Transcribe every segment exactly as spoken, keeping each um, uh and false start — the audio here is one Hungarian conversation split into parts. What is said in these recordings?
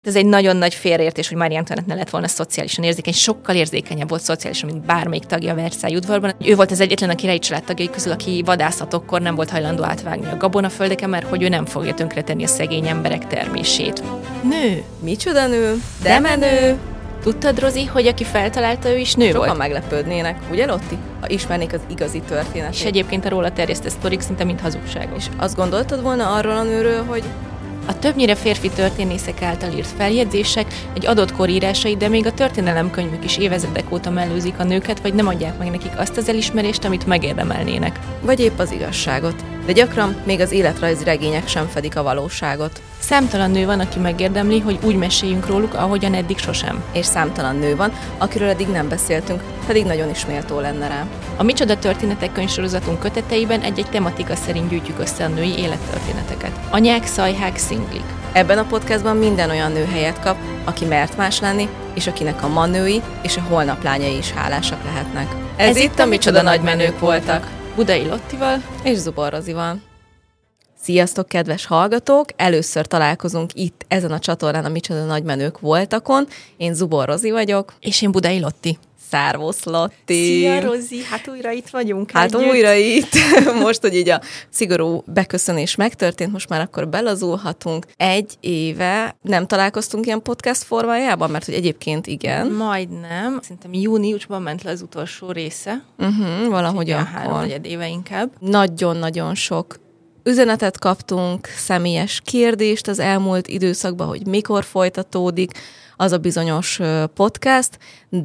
Ez egy nagyon nagy félreértés, hogy Mária Antoinette ne lett volna szociálisan érzékeny, sokkal érzékenyebb volt szociálisan, mint bármelyik tagja a Versailles udvarban. Ő volt az egyetlen a királyi család tagjai közül, aki vadászatokkor nem volt hajlandó átvágni a gabonaföldeken, mert hogy ő nem fogja tönkretenni a szegény emberek termését. Nő. Micsoda nő? De menő! Tudtad, Rozi, hogy aki feltalálta, ő is nő Sokan volt? meglepődnének, ugye Lotti? Ha ismernék az igazi történetet. És egyébként a róla terjesztett sztorik szinte mind hazugságok. És azt gondoltad volna arról a nőről, hogy A többnyire férfi történészek által írt feljegyzések egy adott kor írásai, de még a történelemkönyvek is évezredek óta mellőzik a nőket, vagy nem adják meg nekik azt az elismerést, amit megérdemelnének. vagy épp az igazságot. De gyakran még az életrajzi regények sem fedik a valóságot. Számtalan nő van, aki megérdemli, hogy úgy meséljünk róluk, ahogyan eddig sosem. És számtalan nő van, akiről eddig nem beszéltünk, pedig nagyon is méltó lenne rá. A Micsoda történetek könyvsorozatunk köteteiben egy-egy tematika szerint gyűjtjük össze a női élettörténeteket. Anyák, szajhák, szinglik. Ebben a podcastban minden olyan nő helyet kap, aki mert más lenni, és akinek a manői és a holnap lányai is hálásak lehetnek. Ez, Ez itt a Micsoda nagymenők voltak. Budai Lottival és Zubor Rozival. Sziasztok, kedves hallgatók! Először találkozunk itt ezen a csatornán a Micsoda nagymenők voltakon. Én Zubor Rozi vagyok. és én Budai Lotti. Szervusz, Lotti! Szia, Rozi! Hát újra itt vagyunk. Hát együtt. újra itt. Most, hogy így a szigorú beköszönés megtörtént, most már akkor belazulhatunk. Egy éve nem találkoztunk ilyen podcast formájában, mert hogy egyébként igen. Majdnem. Szerintem júniusban ment le az utolsó része. Uh-huh, valahogy Ugye a akkor. három negyed éve inkább. Nagyon-nagyon sok üzenetet kaptunk, személyes kérdést az elmúlt időszakban, hogy mikor folytatódik az a bizonyos podcast,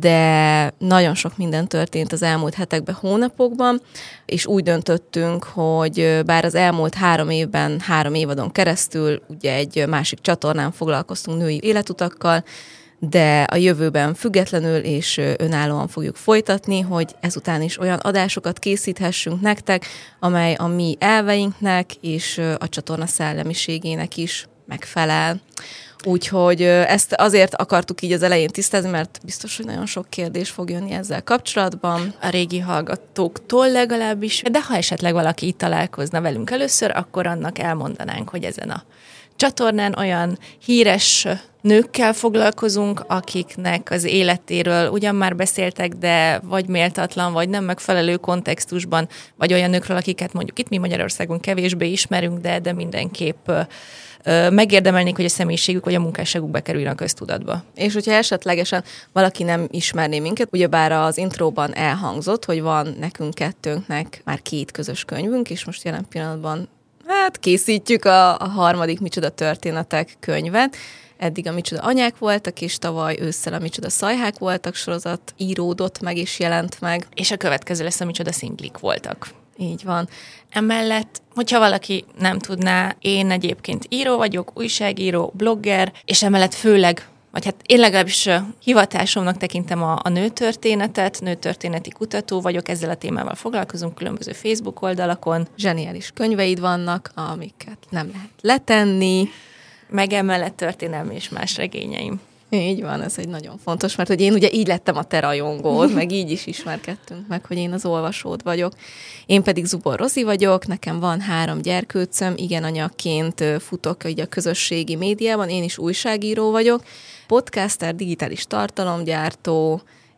de nagyon sok minden történt az elmúlt hetekben, hónapokban, és úgy döntöttünk, hogy bár az elmúlt három évben, három évadon keresztül ugye egy másik csatornán foglalkoztunk női életutakkal, de a jövőben függetlenül és önállóan fogjuk folytatni, hogy ezután is olyan adásokat készíthessünk nektek, amely a mi elveinknek és a csatorna szellemiségének is megfelel. Úgyhogy ezt azért akartuk így az elején tisztázni, mert biztos, hogy nagyon sok kérdés fog jönni ezzel kapcsolatban. A régi hallgatóktól legalábbis, de ha esetleg valaki itt találkozna velünk először, akkor annak elmondanánk, hogy ezen a csatornán olyan híres nőkkel foglalkozunk, akiknek az életéről ugyan már beszéltek, de vagy méltatlan, vagy nem megfelelő kontextusban, vagy olyan nőkről, akiket mondjuk itt mi Magyarországon kevésbé ismerünk, de, de mindenképp megérdemelnék, hogy a személyiségük vagy a munkásságuk bekerüljön a köztudatba. És hogyha esetlegesen valaki nem ismerné minket, ugyebár az intróban elhangzott, hogy van nekünk kettőnknek már két közös könyvünk, és most jelen pillanatban hát készítjük a, a harmadik Micsoda történetek könyvet. Eddig a Micsoda anyák voltak, és tavaly ősszel a Micsoda szajhák voltak sorozat íródott meg és jelent meg. És a következő lesz a Micsoda szinglik voltak. Így van. Emellett, hogyha valaki nem tudná, én egyébként író vagyok, újságíró, blogger, és emellett főleg, vagy hát én legalábbis hivatásomnak tekintem a, a nőtörténetet, nőtörténeti kutató vagyok, ezzel a témával foglalkozunk különböző Facebook oldalakon. Zseniális könyveid vannak, amiket nem lehet letenni. Meg emellett történelmi és más regényeim. Így van, ez egy nagyon fontos, mert hogy én ugye így lettem a te rajongód, meg így is ismerkedtünk meg, hogy én az olvasód vagyok. Én pedig Zubor Rozi vagyok, nekem van három gyerkőcöm, igen, anyaként futok így a közösségi médiában, én is újságíró vagyok, podcaster, digitális tartalomgyártó,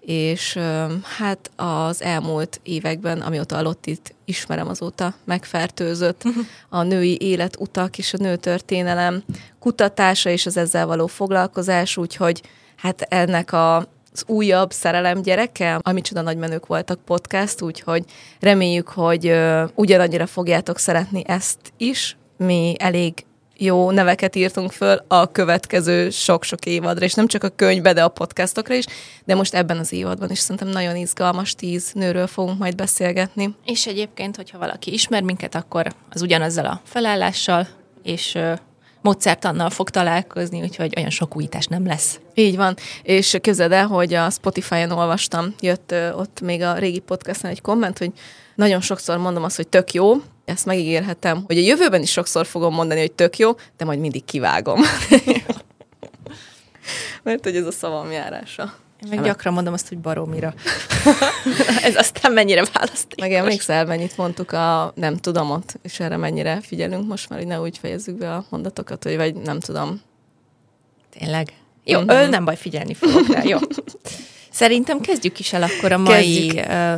és hát az elmúlt években, amióta a Lottit ismerem, azóta megfertőzött a női életutak és a nőtörténelem kutatása és az ezzel való foglalkozás, úgyhogy hát ennek a az újabb szerelem gyereke, a Micsoda nagymenők voltak podcast, úgyhogy reméljük, hogy ugyanannyira fogjátok szeretni ezt is. Mi elég jó neveket írtunk föl a következő sok-sok évadra, és nem csak a könyvbe, de a podcastokra is, de most ebben az évadban is szerintem nagyon izgalmas tíz nőről fogunk majd beszélgetni. És egyébként, hogyha valaki ismer minket, akkor az ugyanazzal a felállással, és módszertannal fog találkozni, úgyhogy olyan sok újítás nem lesz. Így van, és képzeld el, hogy a Spotify-on olvastam, jött ö, ott még a régi podcasten egy komment, hogy nagyon sokszor mondom azt, hogy tök jó, ezt megígérhetem, hogy a jövőben is sokszor fogom mondani, hogy tök jó, de majd mindig kivágom. Mert hogy ez a szavam járása. Én meg gyakran mondom azt, hogy baromira. Ez aztán mennyire választék. Meg emlékszel, mennyit mondtuk a nem tudomot, és erre mennyire figyelünk most már, hogy ne úgy fejezzük be a mondatokat, hogy vagy nem tudom. Tényleg? Jó, uh-huh. ö, nem baj, figyelni fogok rá, jó. Szerintem kezdjük is el akkor a mai ö,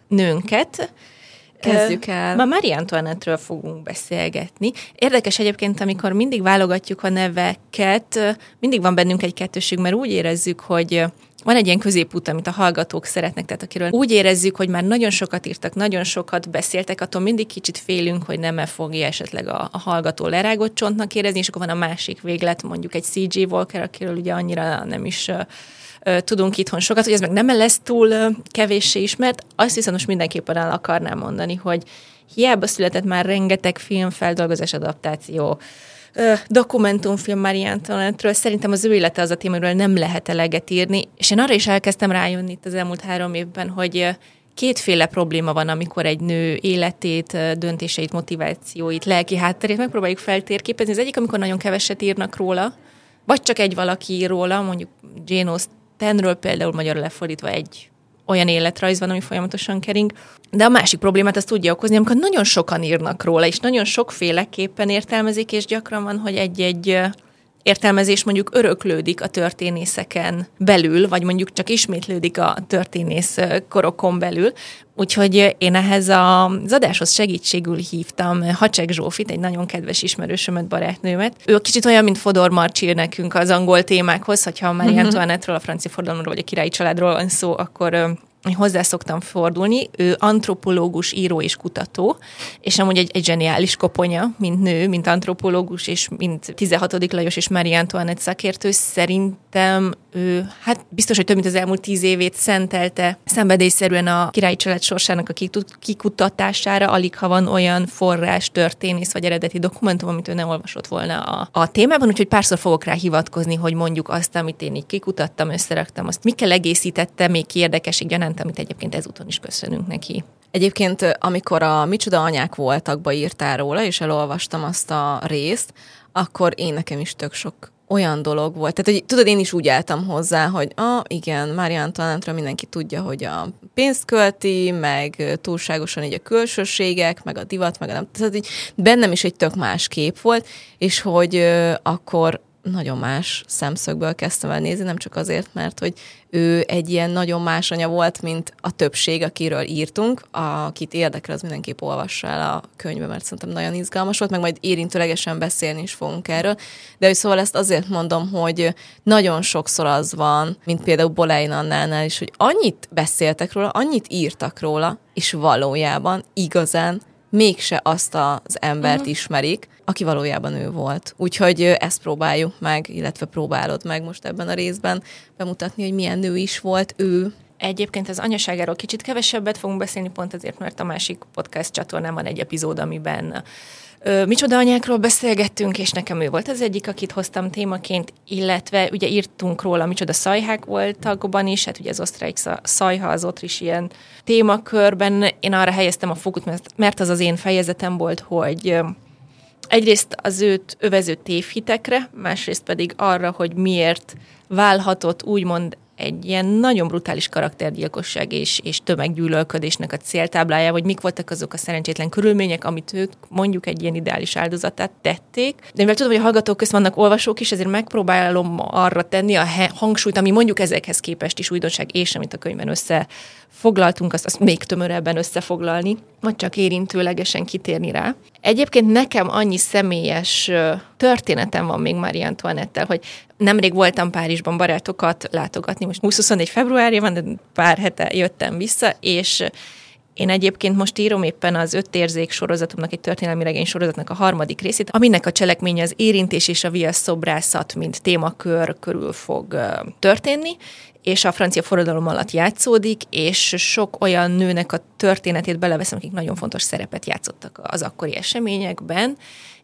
nőnket. Kezdjük el. Ma Marie Antoinette-ről fogunk beszélgetni. Érdekes egyébként, amikor mindig válogatjuk a neveket, mindig van bennünk egy kettőség, mert úgy érezzük, hogy van egy ilyen középút, amit a hallgatók szeretnek, tehát akiről úgy érezzük, hogy már nagyon sokat írtak, nagyon sokat beszéltek, attól mindig kicsit félünk, hogy nem fogja esetleg a, a hallgató lerágott csontnak érezni, és akkor van a másik véglet, mondjuk egy cé jé Walker, akiről ugye annyira nem is uh, uh, tudunk itthon sokat, hogy ez meg nem lesz túl uh, kevéssé ismert. Azt viszont most mindenképpen el akarnám mondani, hogy hiába született már rengeteg film, feldolgozás, adaptáció, dokumentumfilm Marie Antoinette-ről, szerintem az ő élete az a témáról nem lehet eleget írni, és én arra is elkezdtem rájönni itt az elmúlt három évben, hogy kétféle probléma van, amikor egy nő életét, döntéseit, motivációit, lelki hátterét megpróbáljuk feltérképezni. Az egyik, amikor nagyon keveset írnak róla, vagy csak egy valaki ír róla, mondjuk Jane Austenről például magyarul lefordítva egy olyan életrajz van, ami folyamatosan kering. De a másik problémát azt tudja okozni, amikor nagyon sokan írnak róla, és nagyon sokféleképpen értelmezik, és gyakran van, hogy egy-egy értelmezés mondjuk öröklődik a történészeken belül, vagy mondjuk csak ismétlődik a történész korokon belül. Úgyhogy én ehhez az adáshoz segítségül hívtam Hacsek Zsófit, egy nagyon kedves ismerősömet, barátnőmet. Ő kicsit olyan, mint Fodor Marcsi nekünk az angol témákhoz, hogyha Marie Antoinette-ről, a francia forradalomról, vagy a királyi családról van szó, akkor hozzá szoktam fordulni. Ő antropológus, író és kutató, és amúgy egy, egy zseniális koponya, mint nő, mint antropológus, és mint tizenhatodik Lajos és Marie Antoinette szakértő. Szerintem ő, hát biztos, hogy több mint az elmúlt tíz évét szentelte szenvedélyszerűen a királyi család sorsának a kikutatására. Alig ha van olyan forrás, történész vagy eredeti dokumentum, amit ő ne olvasott volna a, a témában, úgyhogy párszor fogok rá hivatkozni, hogy mondjuk azt, amit én így kikutattam, összeraktam, azt mikkel egészítette, még ki érdekesig gyanánt, amit egyébként ezúton is köszönünk neki. Egyébként, amikor a Micsoda anyák voltakba írtál róla, és elolvastam azt a részt, akkor én nekem is tök sok olyan dolog volt. Tehát, hogy tudod, én is úgy álltam hozzá, hogy ah, igen, Marie Antoinette-ről mindenki tudja, hogy a pénzt költi, meg túlságosan így a külsőségek, meg a divat, meg a nem. Tehát így bennem is egy tök más kép volt, és hogy uh, akkor nagyon más szemszögből kezdtem el nézni, nem csak azért, mert hogy ő egy ilyen nagyon más anya volt, mint a többség, akiről írtunk. Akit érdekel, az mindenképp olvassa el a könyvbe, mert szerintem nagyon izgalmas volt, meg majd érintőlegesen beszélni is fogunk erről. De hogy szóval ezt azért mondom, hogy nagyon sokszor az van, mint például Boleyn Annánál is, hogy annyit beszéltek róla, annyit írtak róla, és valójában igazán mégse azt az embert uh-huh. ismerik, aki valójában ő volt. Úgyhogy ezt próbáljuk meg, illetve próbálod meg most ebben a részben bemutatni, hogy milyen nő is volt ő. Egyébként az anyaságáról kicsit kevesebbet fogunk beszélni, pont azért, mert a másik podcast csatornán van egy epizód, amiben ö, micsoda anyákról beszélgettünk, és nekem ő volt az egyik, akit hoztam témaként, illetve ugye írtunk róla, micsoda szajhák voltakban is, hát ugye az osztráik szajha, az ott is ilyen témakörben. Én arra helyeztem a fókuszt, mert az az én fejezetem volt, hogy egyrészt az őt övező tévhitekre, másrészt pedig arra, hogy miért válhatott úgymond egy ilyen nagyon brutális karaktergyilkosság és, és tömeggyűlölködésnek a céltáblája, vagy mik voltak azok a szerencsétlen körülmények, amit ők mondjuk egy ilyen ideális áldozatát tették. De mivel tudom, hogy a hallgatók közt vannak olvasók is, ezért megpróbálom arra tenni a hangsúlyt, ami mondjuk ezekhez képest is újdonság, és amit a könyvben összefoglaltunk, azt, azt még tömörebben összefoglalni, vagy csak érintőlegesen kitérni rá. Egyébként nekem annyi személyes történetem van még Marie Antoinette-tel, hogy nemrég voltam Párizsban barátokat látogatni, most húsz-huszonnégy februárjában, de pár hete jöttem vissza, és én egyébként most írom éppen az Öt érzék sorozatomnak, egy történelmi regény sorozatnak a harmadik részét, aminek a cselekménye az érintés és a viaszszobrászat, mint témakör körül fog történni, és a francia forradalom alatt játszódik, és sok olyan nőnek a történetét beleveszem, akik nagyon fontos szerepet játszottak az akkori eseményekben,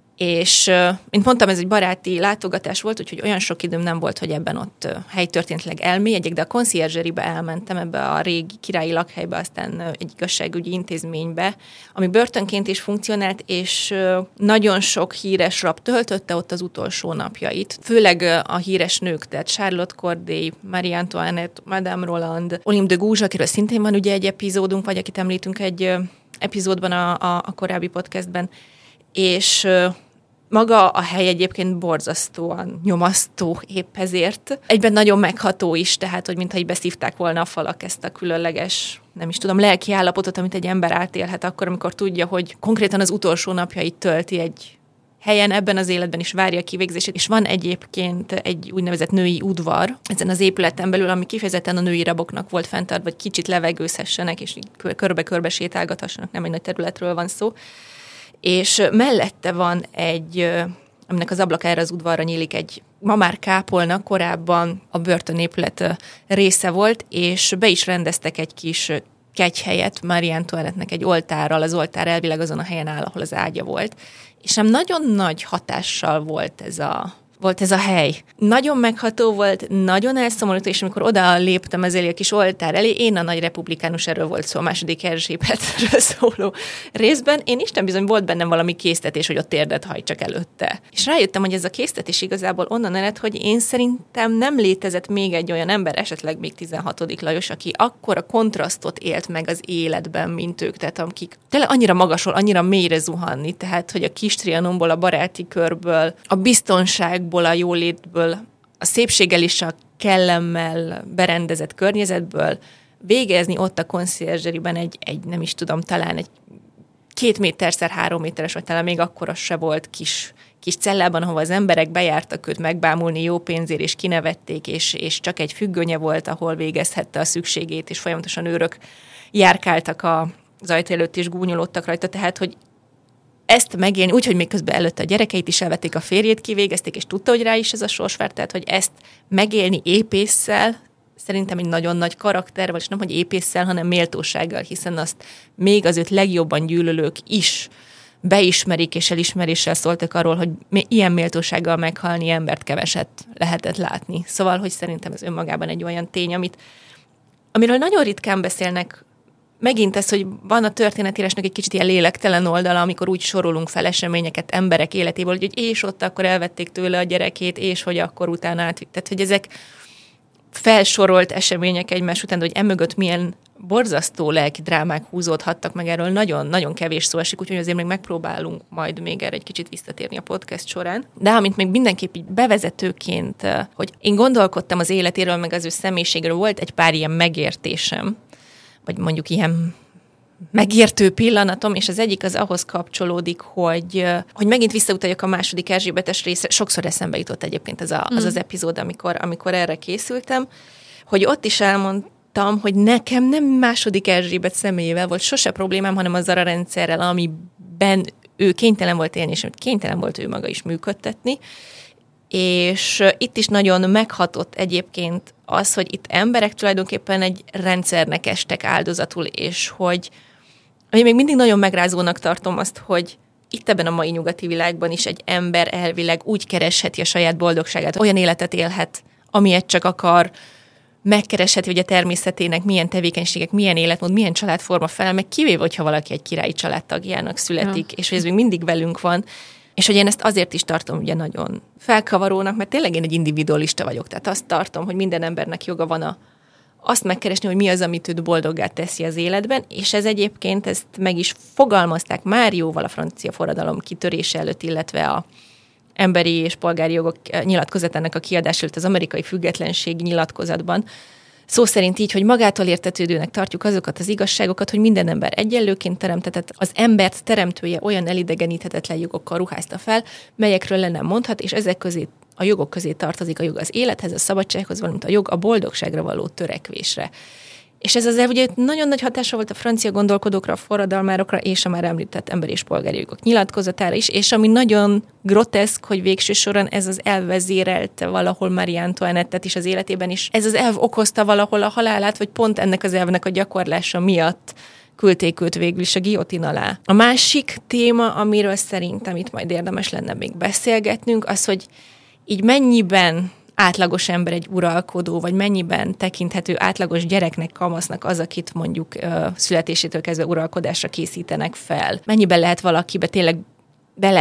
és mint mondtam, ez egy baráti látogatás volt, úgyhogy olyan sok időm nem volt, hogy ebben ott helytörténetileg elmélyegyek, de a conciergerie-be elmentem, ebbe a régi királyi lakhelybe, aztán egy igazságügyi intézménybe, ami börtönként is funkcionált, és nagyon sok híres rab töltötte ott az utolsó napjait. Főleg a híres nők, tehát Charlotte Corday, Marie Antoinette, Madame Roland, Olympe de Gouges, akiről szintén van ugye egy epizódunk, vagy akit említünk egy epizódban a, a, a korábbi podcastben, és Maga a hely egyébként borzasztóan nyomasztó épp ezért. Egyben nagyon megható is, tehát, hogy mintha így beszívták volna a falak ezt a különleges, nem is tudom, lelki állapotot, amit egy ember átélhet akkor, amikor tudja, hogy konkrétan az utolsó napjait tölti egy helyen, ebben az életben is várja a kivégzését, és van egyébként egy úgynevezett női udvar ezen az épületen belül, ami kifejezetten a női raboknak volt fenntartva, vagy kicsit levegőzhessenek, és körbe-körbe sétálgathassanak, nem egy nagy területről van szó. És mellette van egy, aminek az ablakára az udvarra nyílik egy, ma már kápolna, korábban a börtönépület része volt, és be is rendeztek egy kis kegyhelyet Marie Antoinette-nek egy oltárral, az oltár elvileg azon a helyen áll, ahol az ágya volt. És nem nagyon nagy hatással volt ez a, volt ez a hely. Nagyon megható volt, nagyon elszomorító, és amikor oda léptem ez elé a kis oltár elé, én a nagy republikánus, erről volt szó a második Erzsébetről szóló részben, én Isten bizony volt bennem valami késztetés, hogy ott térdet hajtsak előtte. És rájöttem, hogy ez a késztetés igazából onnan ered, hogy én szerintem nem létezett még egy olyan ember, esetleg még tizenhatodik Lajos, aki akkora kontrasztot élt meg az életben, mint ők, tehát akik tényleg annyira magasról, annyira mélyre zuhanni, tehát hogy a kis Trianonból, a baráti körből, a biztonság a jólétből, a szépséggel és a kellemmel berendezett környezetből végezni ott a conciergerie-ben egy, egy, nem is tudom, talán egy két méterszer három méteres, vagy talán még akkor az se volt kis, kis cellában, ahova az emberek bejártak őt megbámulni jó pénzért, és kinevették, és, és csak egy függönye volt, ahol végezhette a szükségét, és folyamatosan őrök járkáltak a, az ajtó előtt, és gúnyolódtak rajta, tehát, hogy ezt megélni, úgyhogy még közben előtte a gyerekeit is elvették, a férjét kivégezték, és tudta, hogy rá is ez a sors várt, tehát, hogy ezt megélni épésszel, szerintem egy nagyon nagy karakter, vagy nem, hogy épésszel, hanem méltósággal, hiszen azt még az őt legjobban gyűlölők is beismerik, és elismeréssel szóltak arról, hogy ilyen méltósággal meghalni embert keveset lehetett látni. Szóval, hogy szerintem ez önmagában egy olyan tény, amit, amiről nagyon ritkán beszélnek. Megint ez, hogy van a történetírásnak egy kicsit ilyen lélektelen oldala, amikor úgy sorolunk fel eseményeket emberek életéből, hogy és ott akkor elvették tőle a gyerekét, és hogy akkor utána átvitt. Tehát, hogy ezek felsorolt események egymás után, de hogy emögött milyen borzasztó lelki drámák húzódhattak meg, erről nagyon-nagyon kevés szó esik, úgyhogy azért még megpróbálunk majd még erre egy kicsit visszatérni a podcast során. De amint még mindenképp így bevezetőként, hogy én gondolkodtam az életéről, meg az ő személyiségről, volt egy pár ilyen megértésem, vagy mondjuk ilyen megértő pillanatom, és az egyik az ahhoz kapcsolódik, hogy, hogy megint visszautaljak a második Erzsébetes részre, sokszor eszembe jutott egyébként az a, az, az epizód, amikor, amikor erre készültem, hogy ott is elmondtam, hogy nekem nem második Erzsébet személyével volt sose problémám, hanem azzal a rendszerrel, amiben ő kénytelen volt élni, és kénytelen volt ő maga is működtetni. És itt is nagyon meghatott egyébként az, hogy itt emberek tulajdonképpen egy rendszernek estek áldozatul, és hogy én még mindig nagyon megrázónak tartom azt, hogy itt ebben a mai nyugati világban is egy ember elvileg úgy keresheti a saját boldogságát, olyan életet élhet, amilyet csak akar, megkeresheti, hogy a természetének milyen tevékenységek, milyen életmód, milyen családforma felel, meg kivéve, hogyha valaki egy királyi családtagjának születik, ja. És hogy ez még mindig velünk van. És hogy én ezt azért is tartom ugye nagyon felkavarónak, mert tényleg én egy individualista vagyok. Tehát azt tartom, hogy minden embernek joga van a, azt megkeresni, hogy mi az, amit őt boldoggá teszi az életben, és ez egyébként ezt meg is fogalmazták már jóval a francia forradalom kitörése előtt, illetve a emberi és polgári jogok nyilatkozatának a kiadás előtt az amerikai függetlenség nyilatkozatban. Szó szerint így, hogy magától értetődőnek tartjuk azokat az igazságokat, hogy minden ember egyenlőként teremtetett, az embert teremtője olyan elidegeníthetetlen jogokkal ruházta fel, melyekről le nem mondhat, és ezek közé, a jogok közé tartozik a jog az élethez, a szabadsághoz, valamint a jog a boldogságra való törekvésre. És ez az ugye nagyon nagy hatása volt a francia gondolkodókra, a forradalmárokra, és a már említett emberi és polgári jogok nyilatkozatára is, és ami nagyon groteszk, hogy végső soron ez az elv vezérelte valahol Marie Antoinette-et is az életében is. Ez az elv okozta valahol a halálát, vagy pont ennek az elvnek a gyakorlása miatt küldték őt végül is a guillotine alá. A másik téma, amiről szerintem itt majd érdemes lenne még beszélgetnünk, az, hogy így mennyiben átlagos ember egy uralkodó, vagy mennyiben tekinthető átlagos gyereknek, kamasznak az, akit mondjuk uh, születésétől kezdve uralkodásra készítenek fel. Mennyiben lehet valakibe tényleg bele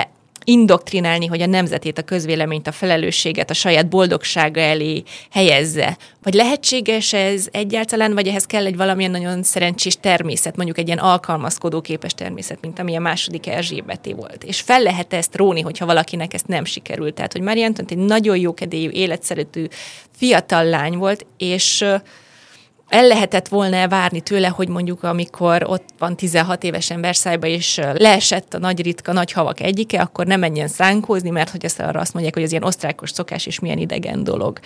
indoktrinálni, hogy a nemzetét, a közvéleményt, a felelősséget a saját boldogsága elé helyezze. Vagy lehetséges ez egyáltalán, vagy ehhez kell egy valamilyen nagyon szerencsés természet, mondjuk egy ilyen alkalmazkodóképes természet, mint ami a második Erzsébeté volt. És fel lehet ezt róni, hogyha valakinek ezt nem sikerült. Tehát, hogy Marie Antoinette egy nagyon jókedélyű, életszerető fiatal lány volt, és el lehetett volna várni tőle, hogy mondjuk amikor ott van tizenhat évesen Versailles-ba, és leesett a nagy ritka nagy havak egyike, akkor ne menjen szánkózni, mert hogy ezt arra azt mondják, hogy ez ilyen osztrákos szokás, és milyen idegen dolog.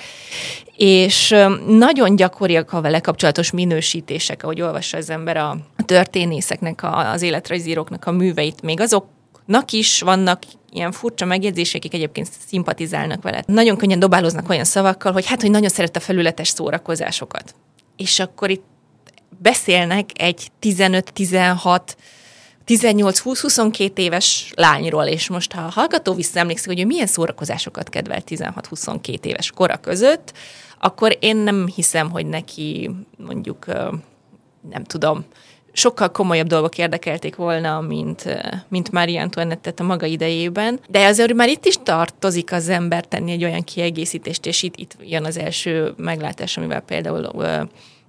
És nagyon gyakoriak a vele kapcsolatos minősítések, ahogy olvassa az ember a történészeknek, az életrajzíróknak a műveit, még azoknak is vannak ilyen furcsa megjegyzések, akik egyébként szimpatizálnak vele. Nagyon könnyen dobáloznak olyan szavakkal, hogy hát, hogy nagyon szeret a felületes szórakozásokat. És akkor itt beszélnek egy tizenöt, tizenhat, tizennyolc, húsz, huszonkét éves lányról, és most ha a hallgató visszaemlékszik, hogy ő milyen szórakozásokat kedvelt tizenhat-huszonkét éves kora között, akkor én nem hiszem, hogy neki mondjuk, nem tudom, sokkal komolyabb dolgok érdekelték volna, mint, mint Marie Antoinette a maga idejében. De azért már itt is tartozik az ember tenni egy olyan kiegészítést, és itt, itt jön az első meglátás, amivel például uh,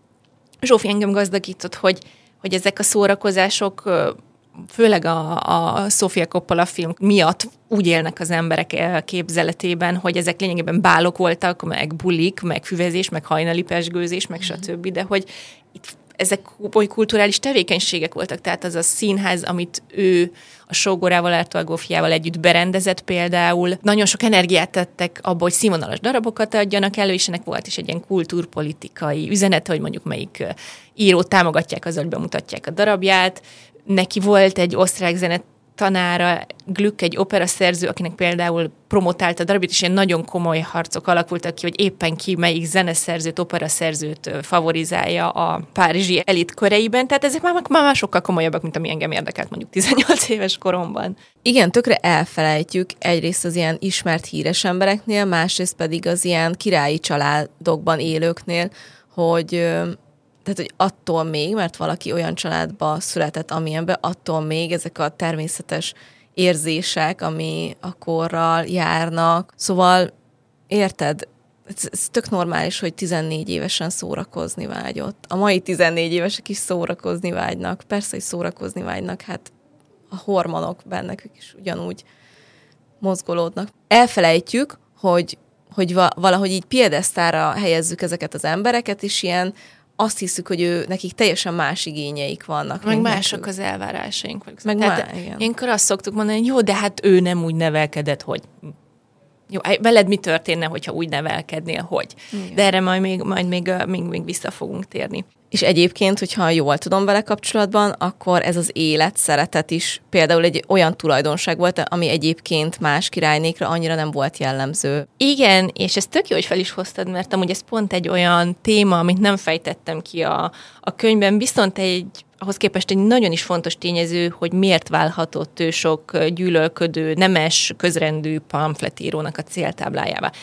Zsófi engem gazdagított, hogy, hogy ezek a szórakozások, uh, főleg a, a Sofia Coppola film miatt úgy élnek az emberek képzeletében, hogy ezek lényegében bálok voltak, meg bulik, meg füvezés, meg hajnali pezsgőzés, meg mm. stb., de hogy itt ezek oly kulturális tevékenységek voltak, tehát az a színház, amit ő a sógorával, Artúr Gófiával együtt berendezett például. Nagyon sok energiát tettek abba, hogy színvonalas darabokat adjanak elő, és ennek volt is egy ilyen kultúrpolitikai üzenete, hogy mondjuk melyik írót támogatják azzal, hogy bemutatják a darabját. Neki volt egy osztrák zenet tanára, Glück, egy operaszerző, akinek például promotálta a darabot, és ilyen nagyon komoly harcok alakultak ki, hogy éppen ki melyik zeneszerzőt, operaszerzőt favorizálja a párizsi elit köreiben. Tehát ezek már, már sokkal komolyabbak, mint ami engem érdekelt mondjuk tizennyolc éves koromban. Igen, tökre elfelejtjük egyrészt az ilyen ismert híres embereknél, másrészt pedig az ilyen királyi családokban élőknél, hogy tehát, hogy attól még, mert valaki olyan családba született, amilyenben, attól még ezek a természetes érzések, ami a korral járnak. Szóval, érted? Ez, ez tök normális, hogy tizennégy évesen szórakozni vágyott. A mai tizennégy évesek is szórakozni vágynak. Persze, hogy szórakozni vágynak, hát a hormonok bennük is ugyanúgy mozgolódnak. Elfelejtjük, hogy, hogy valahogy így piedesztára helyezzük ezeket az embereket, és ilyen azt hiszük, hogy ő, nekik teljesen más igényeik vannak. Meg mások nekünk az elvárásaink. Meg Tehát má, igen. Ilyenkor azt szoktuk mondani, hogy jó, de hát ő nem úgy nevelkedett, hogy... Jó, veled mi történne, hogyha úgy nevelkednél, hogy? Igen. De erre majd, még, majd még, még, még vissza fogunk térni. És egyébként, hogyha jól tudom vele kapcsolatban, akkor ez az élet, szeretet is például egy olyan tulajdonság volt, ami egyébként más királynékra annyira nem volt jellemző. Igen, és ez tök jó, hogy fel is hoztad, mert amúgy ez pont egy olyan téma, amit nem fejtettem ki a, a könyvben, viszont egy ahhoz képest egy nagyon is fontos tényező, hogy miért válhatott ő sok gyűlölködő, nemes, közrendű pamfletírónak a céltáblájává.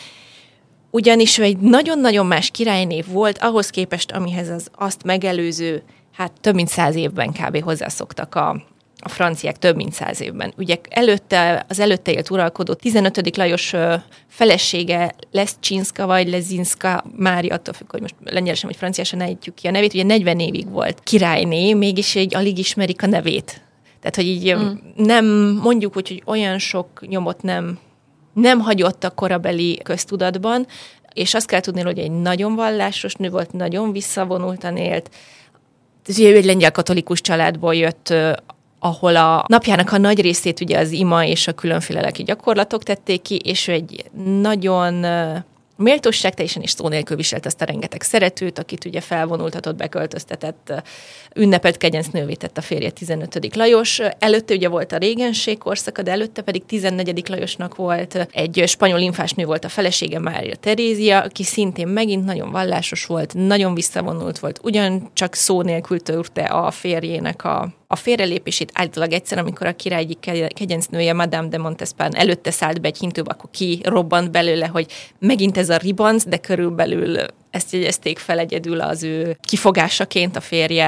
Ugyanis ő egy nagyon-nagyon más királynév volt, ahhoz képest, amihez az azt megelőző, hát több mint száz évben kb. Hozzászoktak a, a franciák, több mint száz évben. Ugye előtte, az előtte élt uralkodó tizenötödik Lajos felesége Leszczynszka vagy Lezinska Mária, attól függ, hogy most lengyelesen vagy franciásan ejtjük ki a nevét, ugye negyven évig volt királyné, mégis így alig ismerik a nevét. Tehát, hogy így mm. nem, mondjuk úgy, hogy olyan sok nyomot nem nem hagyott a korabeli köztudatban, és azt kell tudni, hogy egy nagyon vallásos nő volt, nagyon visszavonultan élt. Ő egy lengyel katolikus családból jött, ahol a napjának a nagy részét ugye az ima és a különféle lelki gyakorlatok tették ki, és ő egy nagyon méltóságteljesen és szó nélkül viselt azt a rengeteg szeretőt, akit ugye felvonultatott, beköltöztetett, ünnepelt kegyencnővé tett a férje tizenötödik Lajos. Előtte ugye volt a régenség korszaka, de előtte pedig tizennegyedik Lajosnak volt egy spanyol infásnő volt a felesége, Mária Terézia, aki szintén megint nagyon vallásos volt, nagyon visszavonult volt, ugyancsak szó nélkül törte a férjének a A félrelépését állítólag egyszer, amikor a király egyik kegyencnője, Madame de Montespan előtte szállt be egy hintőbe, akkor kirobbant belőle, hogy megint ez a ribanc, de körülbelül ezt jegyezték fel egyedül az ő kifogásaként a férje.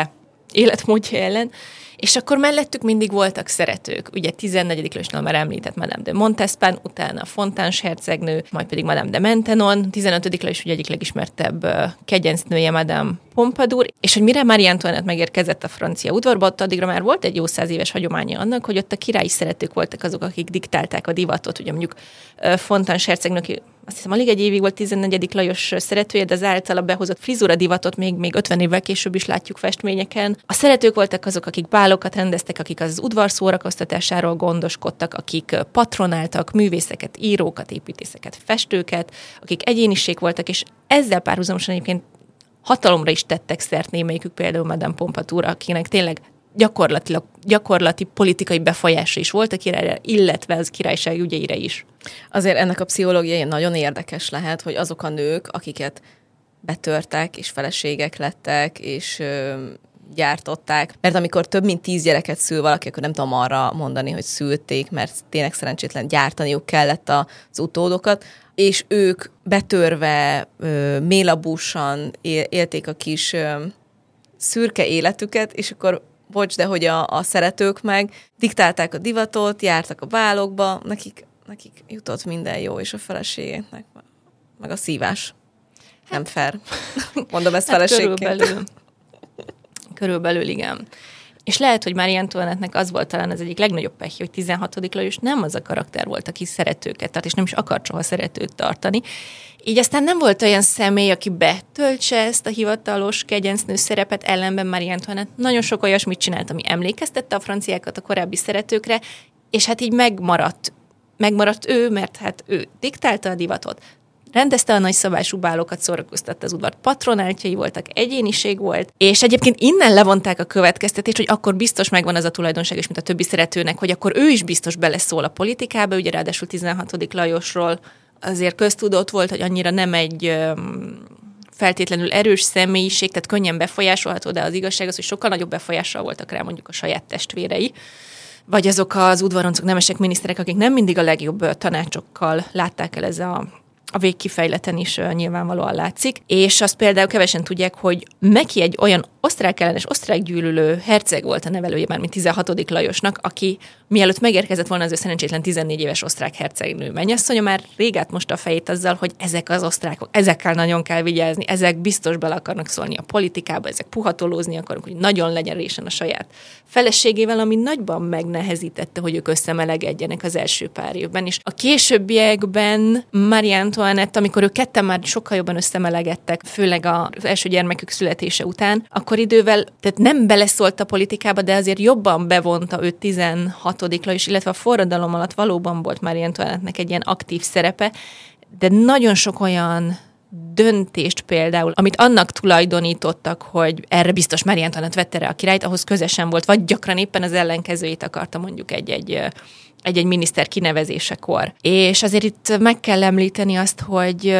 életmódja ellen, és akkor mellettük mindig voltak szeretők. Ugye tizennegyedik Lajosnál már említett Madame de Montespan, utána Fontáns hercegnő, majd pedig Madame de Maintenon, tizenötödik Lajos ugye egyik legismertebb uh, kegyencnője Madame Pompadour, és hogy mire Marie Antoinette megérkezett a francia udvarba, ott addigra már volt egy jó száz éves hagyománya annak, hogy ott a királyi szeretők voltak azok, akik diktálták a divatot. Ugye mondjuk uh, Fontáns hercegnő, aki azt hiszem alig egy évig volt tizennegyedik Lajos szeretője, de az általa behozott frizura divatot még, még ötven évvel később is látjuk festményeken. A szeretők voltak azok, akik bálokat rendeztek, akik az udvar szórakoztatásáról gondoskodtak, akik patronáltak művészeket, írókat, építészeket, festőket, akik egyéniség voltak, és ezzel párhuzamosan egyébként hatalomra is tettek szert némelyikük, például Madame Pompadour, akinek tényleg gyakorlatilag, gyakorlati politikai befolyása is volt a királyra, illetve az királyság ügyeire is. Azért ennek a pszichológiai nagyon érdekes lehet, hogy azok a nők, akiket betörtek, és feleségek lettek, és ö, gyártották, mert amikor több mint tíz gyereket szül valaki, akkor nem tudom arra mondani, hogy szülték, mert tényleg szerencsétlen gyártaniuk kellett az utódokat, és ők betörve, ö, mélabúsan élték a kis ö, szürke életüket, és akkor bocs, de hogy a, a szeretők meg diktálták a divatot, jártak a bálokba, nekik, nekik jutott minden jó, és a feleségeknek meg a szívás. Hát, nem fair. Mondom ezt hát feleségként. Körülbelül. Körülbelül igen. És lehet, hogy Marie Antoinette-nek az volt talán az egyik legnagyobb pehje, hogy tizenhatodik Lajos nem az a karakter volt, aki szeretőket tart, és nem is akart soha szeretőt tartani. Így aztán nem volt olyan személy, aki betöltse ezt a hivatalos kegyencnő szerepet, ellenben Marie Antoinette nagyon sok olyasmit csinált, ami emlékeztette a franciákat a korábbi szeretőkre, és hát így megmaradt. Megmaradt ő, mert hát ő diktálta a divatot, rendezte a nagyszabású bálokat, szórakoztatta az udvart, patronáltjai voltak, egyéniség volt, és egyébként innen levonták a következtetést, hogy akkor biztos megvan az a tulajdonság is, mint a többi szeretőnek, hogy akkor ő is biztos beleszól a politikába, ugye ráadásul tizenhatodik Lajosról azért köztudott volt, hogy annyira nem egy öm, feltétlenül erős személyiség, tehát könnyen befolyásolható, de az igazság az, hogy sokkal nagyobb befolyással voltak rá mondjuk a saját testvérei, vagy azok az udvaroncok, nemesek, miniszterek, akik nem mindig a legjobb tanácsokkal látták el ez a a végkifejleten is uh, nyilvánvalóan látszik, és azt például kevesen tudják, hogy Meki egy olyan osztrák ellenes, osztrák gyűlölő herceg volt a nevelője már, mint tizenhatodik Lajosnak, aki mielőtt megérkezett volna az ő szerencsétlen tizennégy éves osztrák hercegnő mennyasszonya, már rég átmosta a fejét azzal, hogy ezek az osztrákok, ezekkel nagyon kell vigyázni, ezek biztos bele akarnak szólni a politikába, ezek puhatolózni akarnak, hogy nagyon legyen résen a saját feleségével, ami nagyban megnehezítette, hogy ők összemelegedjenek az első pár évben. És a későbbiekben Marie Antoinette, amikor ők ketten már sokkal jobban összemelegedtek, főleg az első gyermekük születése után, akkor idővel, tehát nem beleszólt a politikába, de azért jobban bevonta őt tizenhatodik Lajos, illetve a forradalom alatt valóban volt Marie Antoinette-nek egy ilyen aktív szerepe, de nagyon sok olyan döntést például, amit annak tulajdonítottak, hogy erre biztos Marie Antoinette vette rá a királyt, ahhoz közösen volt, vagy gyakran éppen az ellenkezőjét akarta mondjuk egy-egy egy-egy miniszter kinevezésekor. És azért itt meg kell említeni azt, hogy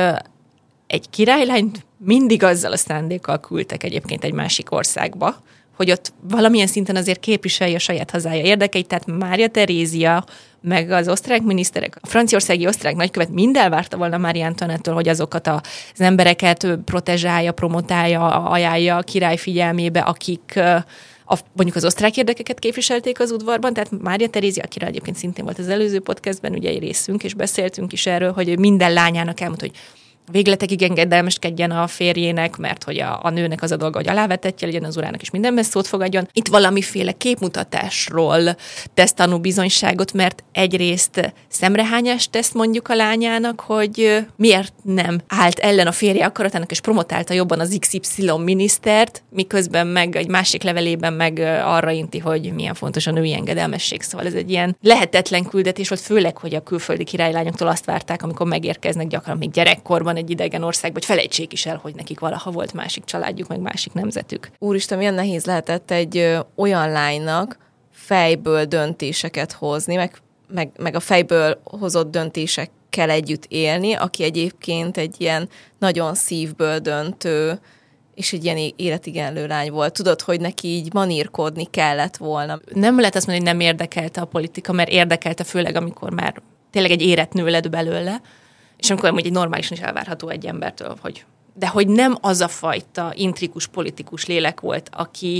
egy királylányt mindig azzal a szándékkal küldtek egyébként egy másik országba, hogy ott valamilyen szinten azért képviselje a saját hazája érdekeit, tehát Mária Terézia, meg az osztrák miniszterek, a franciaországi osztrák nagykövet mind elvárta volna Marie Antoinette-től, hogy azokat az embereket protezsálja, promotálja, ajánlja a király figyelmébe, akik a, mondjuk az osztrák érdekeket képviselték az udvarban, tehát Mária Terézia, akire egyébként szintén volt az előző podcastben, ugye egy részünk, és beszéltünk is erről, hogy minden lányának elmondta, hogy végletekig engedelmeskedjen a férjének, mert hogy a, a nőnek az a dolga, hogy alávetettje legyen az urának, és mindenben szót fogadjon. Itt valamiféle képmutatásról tesz tanúbizonyságot, mert egyrészt szemrehányást tesz mondjuk a lányának, hogy miért nem állt ellen a férje akaratának, és promotálta jobban az iksz ipszilon minisztert, miközben meg egy másik levelében meg arra inti, hogy milyen fontos a női engedelmesség. Szóval ez egy ilyen lehetetlen küldetés volt, főleg, hogy a külföldi királylányoktól azt várták, amikor megérkeznek gyakran még gyerekkorban egy idegen országba, hogy felejtsék is el, hogy nekik valaha volt másik családjuk, meg másik nemzetük. Úristen, milyen nehéz lehetett egy ö, olyan lánynak fejből döntéseket hozni, meg, meg, meg a fejből hozott döntésekkel együtt élni, aki egyébként egy ilyen nagyon szívből döntő, és egy ilyen életigenlő lány volt. Tudod, hogy neki így manírkodni kellett volna. Nem lehet azt mondani, hogy nem érdekelte a politika, mert érdekelte főleg, amikor már tényleg egy érett nő lett belőle, és amikor amúgy egy normálisan is elvárható egy embertől, hogy de hogy nem az a fajta intrikus politikus lélek volt, aki,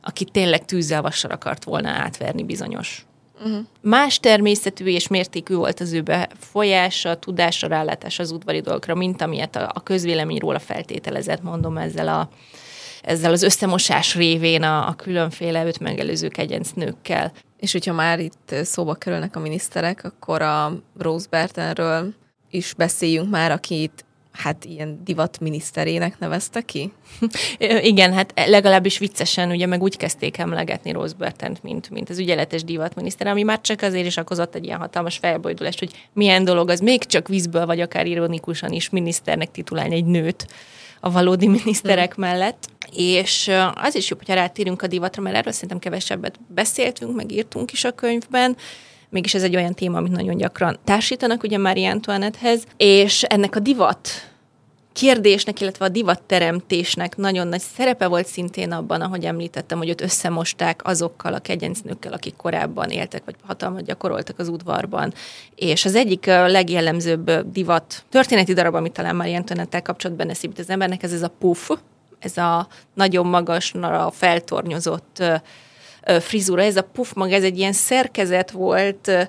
aki tényleg tűzzel vassal akart volna átverni bizonyos. Uh-huh. Más természetű és mértékű volt az ő befolyása, tudása, rálátása az udvari dolgokra, mint amilyet a, a közvélemény róla feltételezett, mondom, ezzel, a, ezzel az összemosás révén a, a különféle őt megelőző kegyencnőkkel. És hogyha már itt szóba kerülnek a miniszterek, akkor a Rose Bertenről is beszéljünk már, akit hát ilyen divatminiszterének nevezte ki? Igen, hát legalábbis viccesen, ugye meg úgy kezdték emlegetni Rose Bertent, mint, mint az ügyeletes divatminiszter, ami már csak azért is okozott egy ilyen hatalmas felbojdulást, hogy milyen dolog az, még csak vízből, vagy akár ironikusan is miniszternek titulálni egy nőt a valódi miniszterek hmm. mellett. És az is jobb, hogyha rátérünk a divatra, mert erről szerintem kevesebbet beszéltünk, meg írtunk is a könyvben. Mégis ez egy olyan téma, amit nagyon gyakran társítanak ugye Marie Antoinettehez, és ennek a divat kérdésnek, illetve a divatteremtésnek nagyon nagy szerepe volt szintén abban, ahogy említettem, hogy őt összemosták azokkal a kegyencnőkkel, akik korábban éltek, vagy hatalmat gyakoroltak az udvarban. És az egyik legjellemzőbb divat történeti darab, amit talán Marie Antoinettel kapcsolatban eszébe az embernek, ez ez a puff, ez a nagyon magasra feltornyozott frizura. Ez a puff maga, ez egy ilyen szerkezet volt,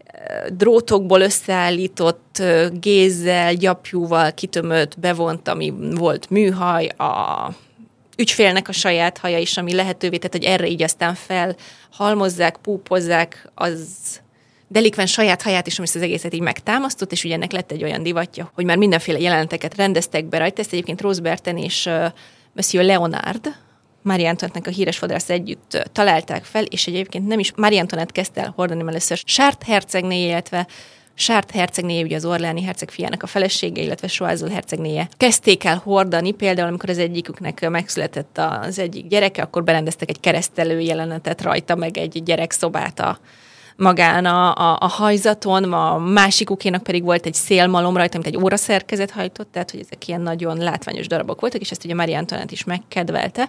drótokból összeállított, gézzel, gyapjúval kitömött, bevont, ami volt műhaj, a ügyfélnek a saját haja is, ami lehetővé tett, hogy erre így aztán felhalmozzák, púpozzák az delikvens saját haját is, ami az egészet így megtámasztott, és ugye ennek lett egy olyan divatja, hogy már mindenféle jeleneteket rendeztek be rajta. Ezt egyébként Rose Berten és uh, Monsieur Leonard, Marie Antoinette-nek a híres fodrász együtt találták fel, és egyébként nem is Marie Antoinette kezdte el hordani először Chartres hercegnéje, illetve Chartres hercegnéje, ugye az orléani herceg fiának a felesége, illetve Choiseul hercegnéje kezdték el hordani, például amikor az egyiküknek megszületett az egyik gyereke, akkor berendeztek egy keresztelő jelenetet rajta, meg egy gyerekszobát a magán a, a, a hajzaton, a másikukénak pedig volt egy szélmalom rajta, amit egy óraszerkezet hajtott, tehát hogy ezek ilyen nagyon látványos darabok voltak, és ezt ugye Marie Antoinette is megkedvelte,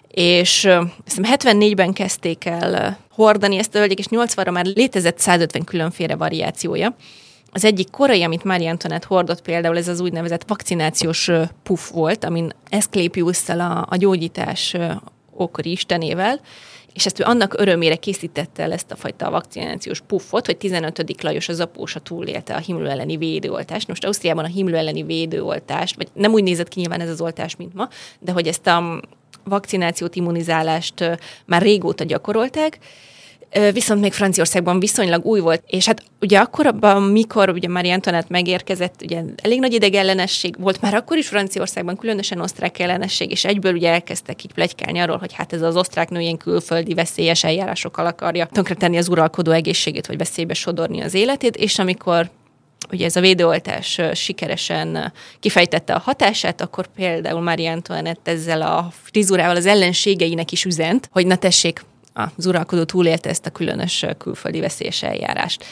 és azt hiszem hetvennégyben kezdték el hordani ezt a hölgyek, és nyolcvanra már létezett százötven különféle variációja. Az egyik korai, amit Marie Antoinette hordott például, ez az úgynevezett vakcinációs puff volt, amin Eszklépiusszal a, a gyógyítás ókori istenével, és ezt ő annak örömére készítette el ezt a fajta vakcinációs puffot, hogy tizenötödik Lajos az apósa túlélte a himlő elleni védőoltást. Most Ausztriában a himlő elleni védőoltást, vagy nem úgy nézett ki nyilván ez az oltás, mint ma, de hogy ezt a vakcinációt, immunizálást már régóta gyakorolták, viszont még Franciaországban viszonylag új volt, és hát ugye akkorabban, mikor ugye Marie Antoinette megérkezett, ugye elég nagy idegellenesség volt már akkor is Franciaországban, különösen osztrák ellenesség, és egyből ugye elkezdtek így pletykálni arról, hogy hát ez az osztrák nő ilyen külföldi veszélyes eljárásokkal akarja tönkretenni az uralkodó egészségét, vagy veszélybe sodorni az életét, és amikor ugye ez a védőoltás sikeresen kifejtette a hatását, akkor például Marie Antoinette ezzel a frizurával az ellenségeinek is üzent, hogy na tessék, az uralkodó túlélte ezt a különös külföldi veszélyes eljárást.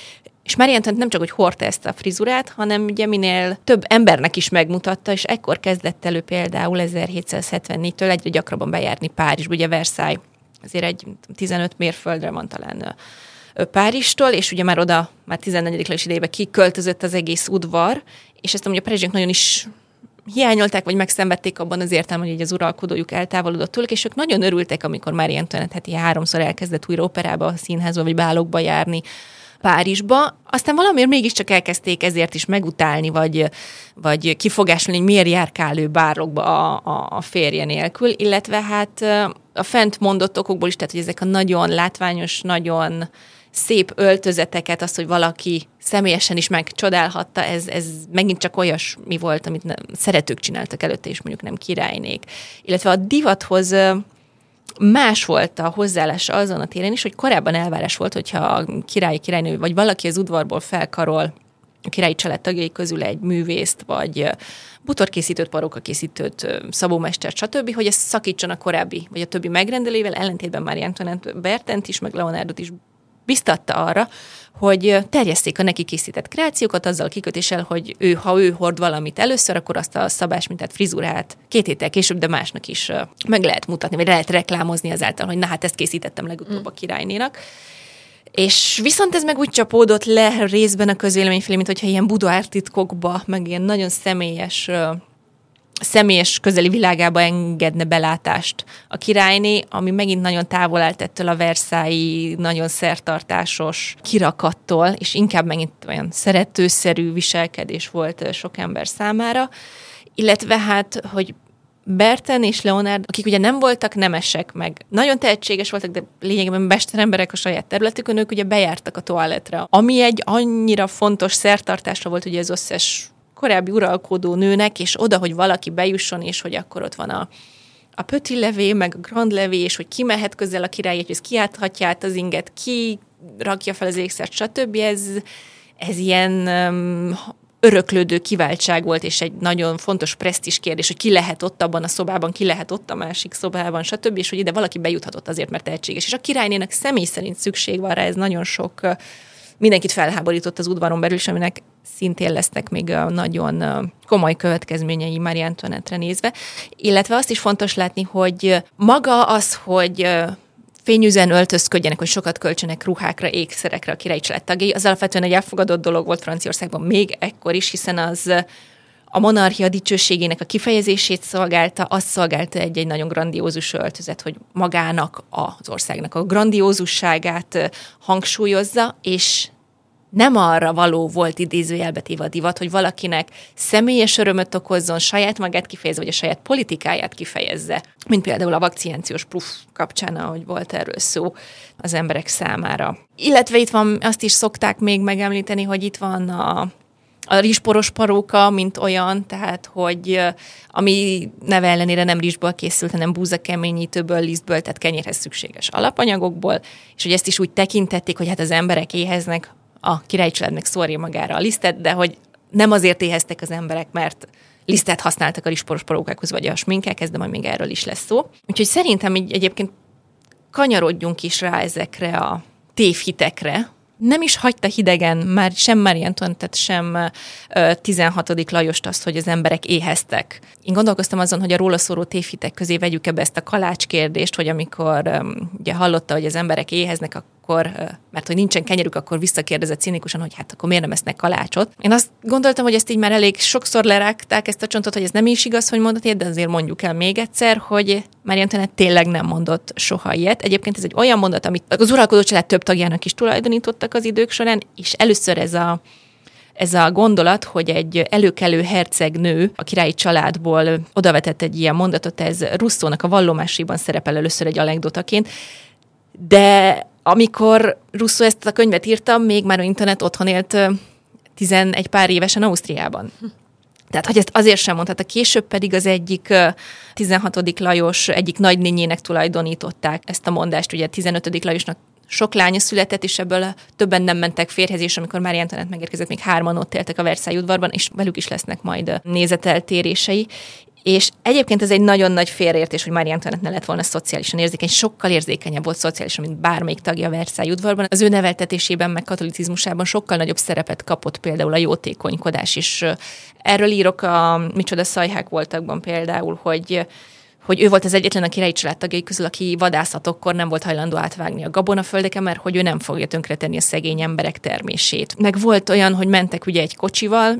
És Marie Antoinette nem csak, hogy hordta ezt a frizurát, hanem ugye minél több embernek is megmutatta, és ekkor kezdett elő például ezerhétszázhetvennégytől egyre gyakrabban bejárni Párizsba, ugye Versailles azért egy tizenöt mérföldre van talán Párizstól, és ugye már oda, már tizennegyedik Lajos idejében kiköltözött az egész udvar, és ezt amúgy a párizsiak nagyon is hiányolták, vagy megszenvedték abban az értelemben, hogy az uralkodójuk eltávolodott tőlük, és ők nagyon örültek, amikor Marie Antoinette heti háromszor elkezdett újra operába, színházba, vagy bálokba járni Párizsba. Aztán valamiért mégiscsak elkezdték ezért is megutálni, vagy, vagy kifogásolni, hogy miért járkál ő bárokba a, a, a férje nélkül, illetve hát a fent mondott okokból is, tehát hogy ezek a nagyon látványos, nagyon szép öltözeteket, az, hogy valaki személyesen is megcsodálhatta, ez, ez megint csak olyasmi volt, amit nem, szeretők csináltak előtte, és mondjuk nem királynék. Illetve a divathoz más volt a hozzáállása azon a téren is, hogy korábban elvárás volt, hogyha a király, királynő, vagy valaki az udvarból felkarol a királyi család tagjai közül egy művészt, vagy butorkészítőt, parókakészítőt, szabómestert, stb., hogy ezt szakítson a korábbi, vagy a többi megrendelővel, ellentétben Marie Antoinette Bertent is, meg Leonardot is biztatta arra, hogy terjesszék a neki készített kreációkat azzal kikötéssel, hogy ő, ha ő hord valamit először, akkor azt a szabásmintát, frizurát két héttel később, de másnak is meg lehet mutatni, vagy lehet reklámozni azáltal, hogy na hát ezt készítettem legutóbb a királynénak. És viszont ez meg úgy csapódott le részben a közvélemény felé, mint hogyha ilyen budoártitkokba, meg ilyen nagyon személyes személyes közeli világába engedne belátást a királyné, ami megint nagyon távol állt ettől a versailles nagyon szertartásos kirakattól, és inkább megint olyan szeretőszerű viselkedés volt sok ember számára, illetve hát, hogy Berten és Leonard, akik ugye nem voltak nemesek, meg nagyon tehetséges voltak, de lényegében mesteremberek a saját területükön, ők ugye bejártak a toalettre, ami egy annyira fontos szertartásra volt ugye az összes korábbi uralkodó nőnek, és oda, hogy valaki bejusson, és hogy akkor ott van a, a petit levé, meg a grand levé, és hogy ki mehet közel a királyéhez, ki áthatja át az inget, ki rakja fel az ékszert, stb. Ez, ez ilyen um, öröklődő kiváltság volt, és egy nagyon fontos presztízs kérdés, hogy ki lehet ott abban a szobában, ki lehet ott a másik szobában, stb., és hogy ide valaki bejuthatott azért, mert tehetséges. És a királynének személy szerint szükség van rá, ez nagyon sok mindenkit felháborított az udvaron belül, és aminek szintén lesznek még nagyon komoly következményei Marie Antoinette-re nézve. Illetve azt is fontos látni, hogy maga az, hogy fényűzően öltözködjenek, hogy sokat költsenek ruhákra, ékszerekre a királyi család tagjai, az alapvetően egy elfogadott dolog volt Franciaországban még ekkor is, hiszen az a monarchia dicsőségének a kifejezését szolgálta, azt szolgálta egy-egy nagyon grandiózus öltözet, hogy magának az országnak a grandiózusságát hangsúlyozza, és nem arra való volt idézőjelbe téve a divat, hogy valakinek személyes örömöt okozzon, saját magát kifejezze, vagy a saját politikáját kifejezze, mint például a vakcinációs proof kapcsán, ahogy volt erről szó az emberek számára. Illetve itt van, azt is szokták még megemlíteni, hogy itt van a A rizsporos paróka, mint olyan, tehát, hogy ami neve ellenére nem rizsból készült, hanem búzakeményítőből, lisztből, tehát kenyérhez szükséges alapanyagokból, és hogy ezt is úgy tekintették, hogy hát az emberek éheznek, a királyi család meg szórja magára a lisztet, de hogy nem azért éheztek az emberek, mert lisztet használtak a rizsporos parókákhoz, vagy a sminkekhez, de majd még erről is lesz szó. Úgyhogy szerintem így egyébként kanyarodjunk is rá ezekre a tévhitekre. Nem is hagyta hidegen már sem Marie Antoinette, sem tizenhatodik Lajost azt, hogy az emberek éheztek. Én gondolkoztam azon, hogy a róla szóló tévhitek közé vegyük ebbe ezt a kalács kérdést, hogy amikor ugye hallotta, hogy az emberek éheznek, akkor, mert hogy nincsen kenyerük, akkor visszakérdezett cinikusan, hogy hát akkor miért nem esznek kalácsot. Én azt gondoltam, hogy ezt így már elég sokszor lerágták ezt a csontot, hogy ez nem is igaz, hogy mondott ilyet, de azért mondjuk el még egyszer, hogy Marie Antoinette tényleg nem mondott soha ilyet. Egyébként ez egy olyan mondat, amit az uralkodó család több tagjának is tulajdonítottak az idők során, és először ez a Ez a gondolat, hogy egy előkelő hercegnő a királyi családból odavetett egy ilyen mondatot, ez Rousseau-nak a vallomásaiban szerepel először egy anekdotaként, de amikor Rousseau ezt a könyvet írta, még már Antoinette otthon élt tizenegy pár évesen Ausztriában. Tehát, hogy ezt azért sem mondhatta, később pedig az egyik tizenhatodik Lajos egyik nagynényének tulajdonították ezt a mondást, ugye tizenötödik Lajosnak sok lánya született, és ebből többen nem mentek férjhez, és amikor Marie Antoinette megérkezett, még hárman ott éltek a Versailles udvarban, és velük is lesznek majd nézeteltérései. És egyébként ez egy nagyon nagy félreértés, hogy Marie Antoinette ne lett volna szociálisan érzékeny, sokkal érzékenyebb volt szociálisan, mint bármelyik tagja a Versailles udvarban. Az ő neveltetésében, meg katolicizmusában sokkal nagyobb szerepet kapott például a jótékonykodás is. Erről írok a Micsoda szajhák voltakban például, hogy hogy ő volt az egyetlen a királyi család tagjai közül, aki vadászatokkor nem volt hajlandó átvágni a gabonaföldeken, mert hogy ő nem fogja tönkretenni a szegény emberek termését. Meg volt olyan, hogy mentek ugye egy kocsival,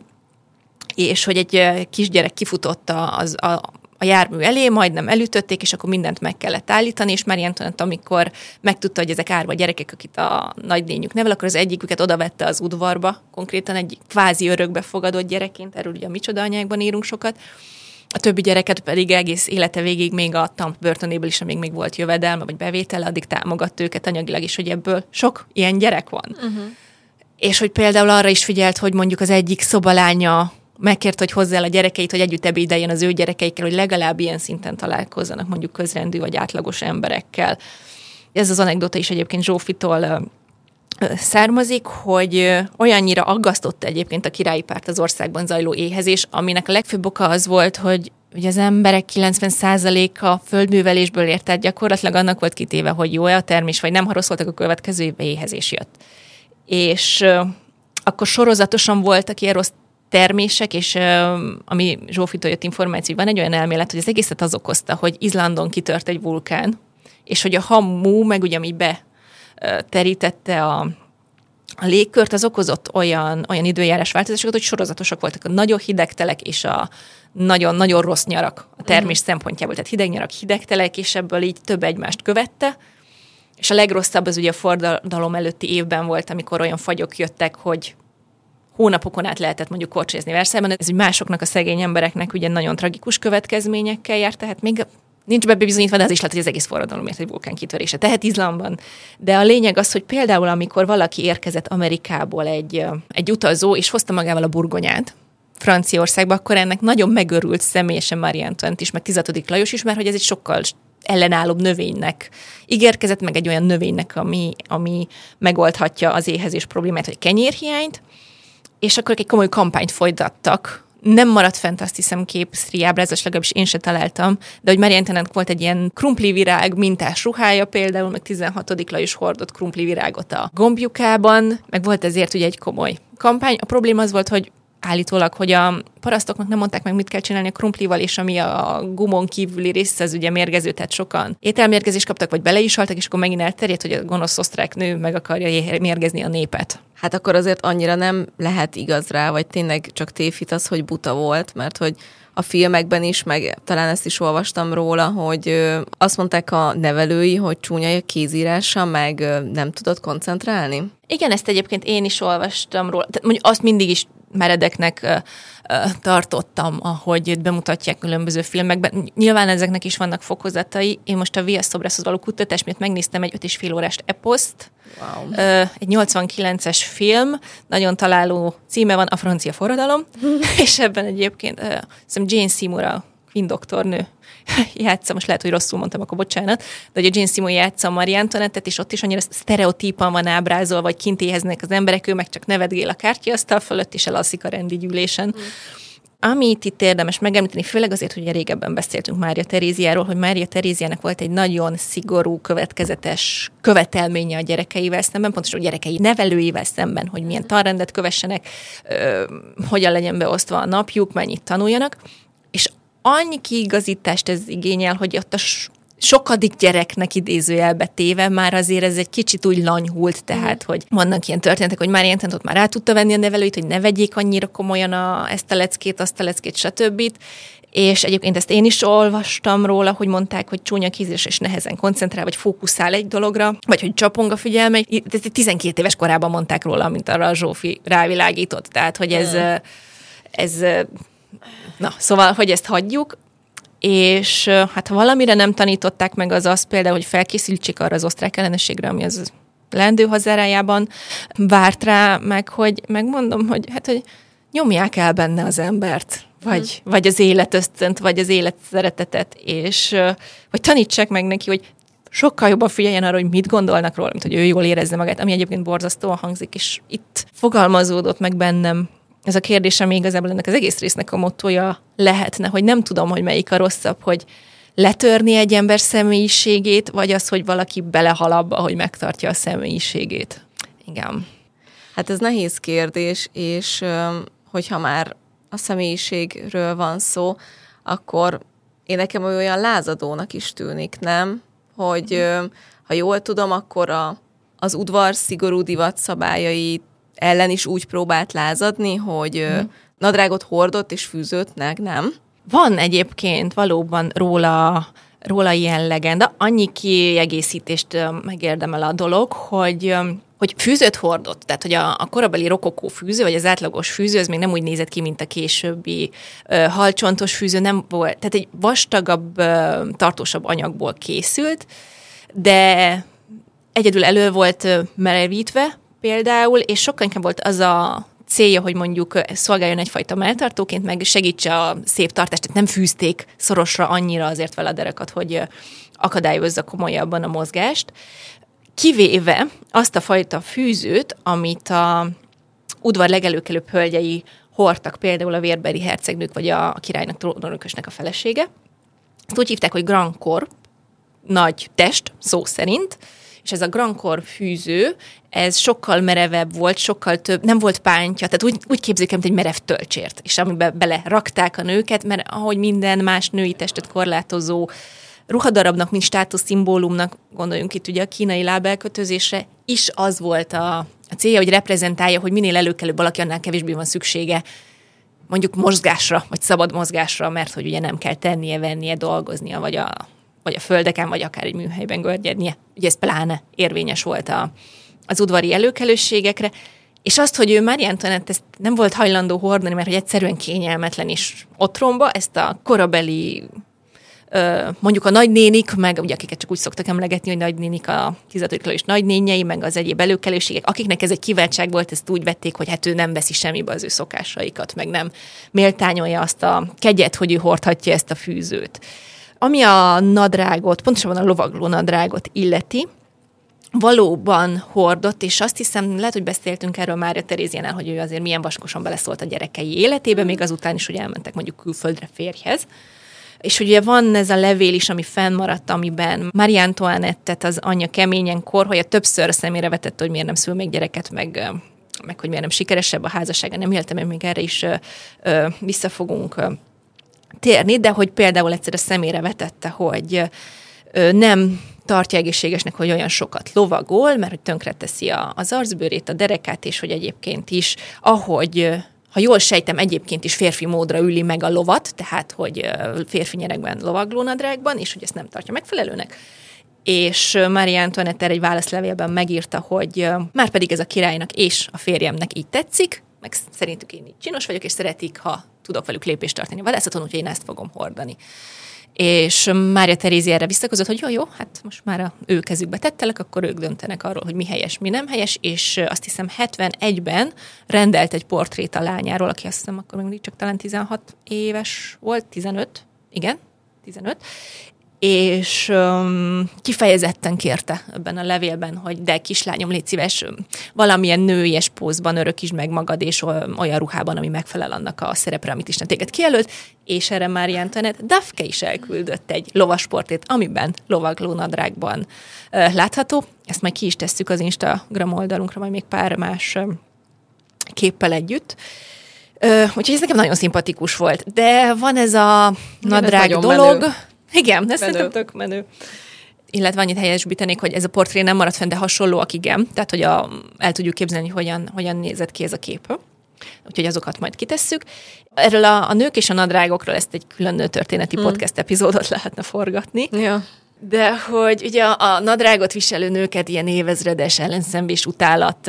és hogy egy kisgyerek kifutotta az, a, a jármű elé, majdnem elütötték, és akkor mindent meg kellett állítani, és Marie Antoinette, amikor megtudta, hogy ezek árva gyerekek, akit a nagylényük nevel, akkor az egyiküket odavette az udvarba, konkrétan egy kvázi örökbe fogadott gyerekként, erről ugye a Micsoda anyákban írunk sokat. A többi gyereket pedig egész élete végig még a Tamp börtönéből is, amíg még volt jövedelme vagy bevétele, addig támogatta őket anyagilag is, hogy ebből sok ilyen gyerek van. Uh-huh. És hogy például arra is figyelt, hogy mondjuk az egyik szobalánya megkért, hogy hozzá el a gyerekeit, hogy együtt ebédeljen az ő gyerekeikkel, hogy legalább ilyen szinten találkozzanak mondjuk közrendű vagy átlagos emberekkel. Ez az anekdota is egyébként Zsófitól származik, hogy olyannyira aggasztotta egyébként a királyi párt az országban zajló éhezés, aminek a legfőbb oka az volt, hogy ugye az emberek kilencven százaléka földművelésből ért, tehát gyakorlatilag annak volt kitéve, hogy jó-e a termés, vagy nem, ha rossz voltak, a következő évben éhezés jött. És uh, akkor sorozatosan voltak ilyen rossz termések, és uh, ami Zsófitól jött információ, van egy olyan elmélet, hogy az egészet az okozta, hogy Izlandon kitört egy vulkán, és hogy a hamu, meg ugye ami be terítette a, a légkört, az okozott olyan, olyan időjárás változásokat, hogy sorozatosak voltak a nagyon hideg telek és a nagyon-nagyon rossz nyarak a termés Mhm. szempontjából. Tehát hideg nyarak, hideg telek, és ebből így több egymást követte. És a legrosszabb az ugye a forradalom előtti évben volt, amikor olyan fagyok jöttek, hogy hónapokon át lehetett mondjuk korcsolyázni Versailles-ban. Ez úgy másoknak, a szegény embereknek ugye nagyon tragikus következményekkel járt, tehát még nincs bebizonyítva, de az is lehet, hogy az egész forradalomért egy vulkán kitörése. Tehát Izlandban. De a lényeg az, hogy például amikor valaki érkezett Amerikából egy, egy utazó, és hozta magával a burgonyát Franciaországba, akkor ennek nagyon megörült személyesen Marie Antoinette is, meg tizedik Lajos is, mert hogy ez egy sokkal ellenállóbb növénynek ígérkezett, meg egy olyan növénynek, ami, ami megoldhatja az éhezés problémát, vagy kenyérhiányt, és akkor egy komoly kampányt folytattak. Nem maradt fent, azt hiszem, képszri ábrázolás, legalábbis én se találtam, de hogy Marie Antoinette volt egy ilyen krumplivirág mintás ruhája például, meg tizenhatodik Lajos hordott krumplivirágot a gombjukában, meg volt ezért ugye egy komoly kampány. A probléma az volt, hogy állítólag, hogy a parasztoknak nem mondták meg, mit kell csinálni a krumplival, és ami a gumon kívüli része, az ugye mérgező, tehát sokan ételmérgezést kaptak, vagy bele is haltak, és akkor megint elterjedt, hogy a gonosz osztrák nő meg akarja mérgezni a népet. Hát akkor azért annyira nem lehet igaz rá, vagy tényleg csak tévhit az, hogy buta volt, mert hogy a filmekben is, meg talán ezt is olvastam róla, hogy ö, azt mondták a nevelői, hogy csúnya a kézírása, meg ö, nem tudott koncentrálni. Igen, ezt egyébként én is olvastam róla. Tehát mondjuk azt mindig is meredeknek uh, uh, tartottam, ahogy bemutatják különböző filmekben. Nyilván ezeknek is vannak fokozatai. Én most a Viaszszobrászhoz való kutatás miatt megnéztem egy öt és fél órás eposzt. Wow. Uh, egy nyolcvankilences film, nagyon találó címe van, A francia forradalom, és ebben egyébként uh, hiszem Jane Seymour, a Queen doktornő játsza, most lehet, hogy rosszul mondtam, akkor bocsánat, de hogy a Jane Seymour játsza Marie Antoinette-et, és ott is annyira sztereotípan van ábrázolva, vagy kint éheznek az emberek, ő meg csak nevetgél a kártyasztal fölött, és elalszik a rendi gyűlésen. Mm. Amit itt érdemes megemlíteni, főleg azért, hogy régebben beszéltünk Mária Teréziáról, hogy Mária Teréziának volt egy nagyon szigorú, következetes követelménye a gyerekeivel szemben, pontosan a gyerekei nevelőivel szemben, hogy milyen tanrendet kövessenek, ö, hogyan legyen beosztva a napjuk, mennyit tanuljanak, és annyi kiigazítást ez igényel, hogy ott a sokadik gyereknek idézőjelbe téve már azért ez egy kicsit úgy lanyhult, tehát, mm. hogy vannak ilyen történetek, hogy már ilyen ott már rá tudta venni a nevelőit, hogy ne vegyék annyira komolyan a, ezt a leckét, azt a leckét, stb. És egyébként ezt én is olvastam róla, hogy mondták, hogy csúnya kézés és nehezen koncentrál, vagy fókuszál egy dologra, vagy hogy csapong a figyelme. tizenkét éves korában mondták róla, mint arra a Zsófi rávilágított. Tehát, hogy ez... Mm. ez na, szóval, hogy ezt hagyjuk, és hát ha valamire nem tanították meg, az az például, hogy felkészítsék arra az osztrák ellenességre, ami az leendő hazárájában várt rá, meg hogy megmondom, hogy hát, hogy nyomják el benne az embert, vagy, hmm. vagy az életösztönt, vagy az életszeretetet, és vagy tanítsák meg neki, hogy sokkal jobban figyeljen arra, hogy mit gondolnak róla, mint hogy ő jól érezze magát, ami egyébként borzasztóan hangzik, és itt fogalmazódott meg bennem ez a kérdés, ami igazából ennek az egész résznek a mottoja lehetne, hogy nem tudom, hogy melyik a rosszabb, hogy letörni egy ember személyiségét, vagy az, hogy valaki belehal abba, hogy megtartja a személyiségét. Igen. Hát ez nehéz kérdés, és hogyha már a személyiségről van szó, akkor én nekem olyan lázadónak is tűnik, nem? Hogy ha jól tudom, akkor a, az udvar szigorú divat szabályait ellen is úgy próbált lázadni, hogy hmm. nadrágot hordott és fűzött, nem? Van egyébként valóban róla, róla ilyen legenda. Annyi kiegészítést megérdemel a dolog, hogy, hogy fűzőt hordott. Tehát, hogy a, a korabeli rokokó fűző, vagy az átlagos fűző, az még nem úgy nézett ki, mint a későbbi uh, halcsontos fűző, nem volt. Tehát egy vastagabb, uh, tartósabb anyagból készült, de egyedül elő volt uh, merevítve, például, és sokkal inkább volt az a célja, hogy mondjuk szolgáljon egyfajta melltartóként, meg segítse a szép tartást, tehát nem fűzték szorosra annyira azért vele a derekat, hogy akadályozza komolyabban a mozgást, kivéve azt a fajta fűzőt, amit a udvar legelőkelőbb hölgyei hordtak, például a vérberi hercegnők, vagy a királynak, trónörökösnek a felesége. Ezt úgy hívták, hogy Grand Corps, nagy test, szó szerint, és ez a Grand Corps fűző, ez sokkal merevebb volt, sokkal több, nem volt pántja, tehát úgy, úgy képzeljük, mint egy merev tölcsért, és amiben bele rakták a nőket, mert ahogy minden más női testet korlátozó ruhadarabnak, mint státuszszimbólumnak, gondoljunk itt ugye a kínai lábelkötözésre, is az volt a, a célja, hogy reprezentálja, hogy minél előkelőbb valaki, annál kevésbé van szüksége mondjuk mozgásra, vagy szabad mozgásra, mert hogy ugye nem kell tennie, vennie, dolgoznia, vagy a, vagy a földeken, vagy akár egy műhelyben görnyednie. Ugye ez pláne érvényes volt a, az udvari előkelőségekre, és azt, hogy ő Marie Antoinette ezt nem volt hajlandó hordani, mert hogy egyszerűen kényelmetlen is otromba, ezt a korabeli mondjuk a nagynénik, meg ugye akiket csak úgy szoktak emlegetni, hogy nagynénik a tizedik és nagynényei, meg az egyéb előkelőségek, akiknek ez egy kiváltság volt, ezt úgy vették, hogy hát ő nem veszi semmibe az ő szokásaikat, meg nem méltányolja azt a kegyet, hogy ő hordhatja ezt a fűzőt. Ami a nadrágot, pontosabban a lovagló nadrágot illeti, valóban hordott, és azt hiszem, lehet, hogy beszéltünk erről Mária Teréziánál, hogy ő azért milyen vaskosan beleszólt a gyerekei életébe, még azután is, hogy elmentek mondjuk külföldre férjhez. És ugye van ez a levél is, ami fennmaradt, amiben Marie Antoinette-et az anyja keményen korholja, többször szemére vetette, hogy miért nem szül még gyereket, meg, meg hogy miért nem sikeresebb a házassága. Nem éltem, hogy még erre is ö, ö, vissza fogunk ö, térni, de hogy például egyszer a szemére vetette, hogy ö, nem tartja egészségesnek, hogy olyan sokat lovagol, mert hogy tönkreteszi a, az arcbőrét, a derekát, és hogy egyébként is, ahogy... Ha jól sejtem, egyébként is férfi módra üli meg a lovat, tehát, hogy férfi nyerekben lovaglónadrágban, és hogy ezt nem tartja megfelelőnek. És Marie Antoinette egy válaszlevélben megírta, hogy már pedig ez a királynak és a férjemnek így tetszik, meg szerintük én így csinos vagyok, és szeretik, ha tudok velük lépést tartani a vadászaton, úgyhogy én ezt fogom hordani. És Mária Terézi erre visszakozott, hogy jó, jó, hát most már a ő kezükbe tettelek, akkor ők döntenek arról, hogy mi helyes, mi nem helyes, és azt hiszem hetvenegyben rendelt egy portrét a lányáról, aki azt hiszem akkor még csak talán tizenhat éves volt, tizenöt, igen, tizenöt, és um, kifejezetten kérte ebben a levélben, hogy de kislányom, légy szíves, valamilyen nőies pózban örökítsd meg magad, és olyan ruhában, ami megfelel annak a szerepre, amit Isten téged kijelölt, és erre Marie Antoinette Dafke is elküldött egy lovasportrét, amiben lovaglónadrágban uh, látható. Ezt majd ki is tesszük az Instagram oldalunkra, majd még pár más uh, képpel együtt. Uh, úgyhogy ez nekem nagyon szimpatikus volt. De van ez a nadrág ez dolog. Menő. Igen, ez szerintem tök menő. Illetve annyit helyesbítenék, hogy ez a portré nem maradt fenn, de hasonlóak, igen. Tehát, hogy a, el tudjuk képzelni, hogy hogyan, hogyan nézett ki ez a kép. Úgyhogy azokat majd kitesszük. Erről a, a nők és a nadrágokról ezt egy külön történeti mm. podcast epizódot lehetne forgatni. Ja. De hogy ugye a, a nadrágot viselő nőket ilyen évezredes ellenszenvés utálat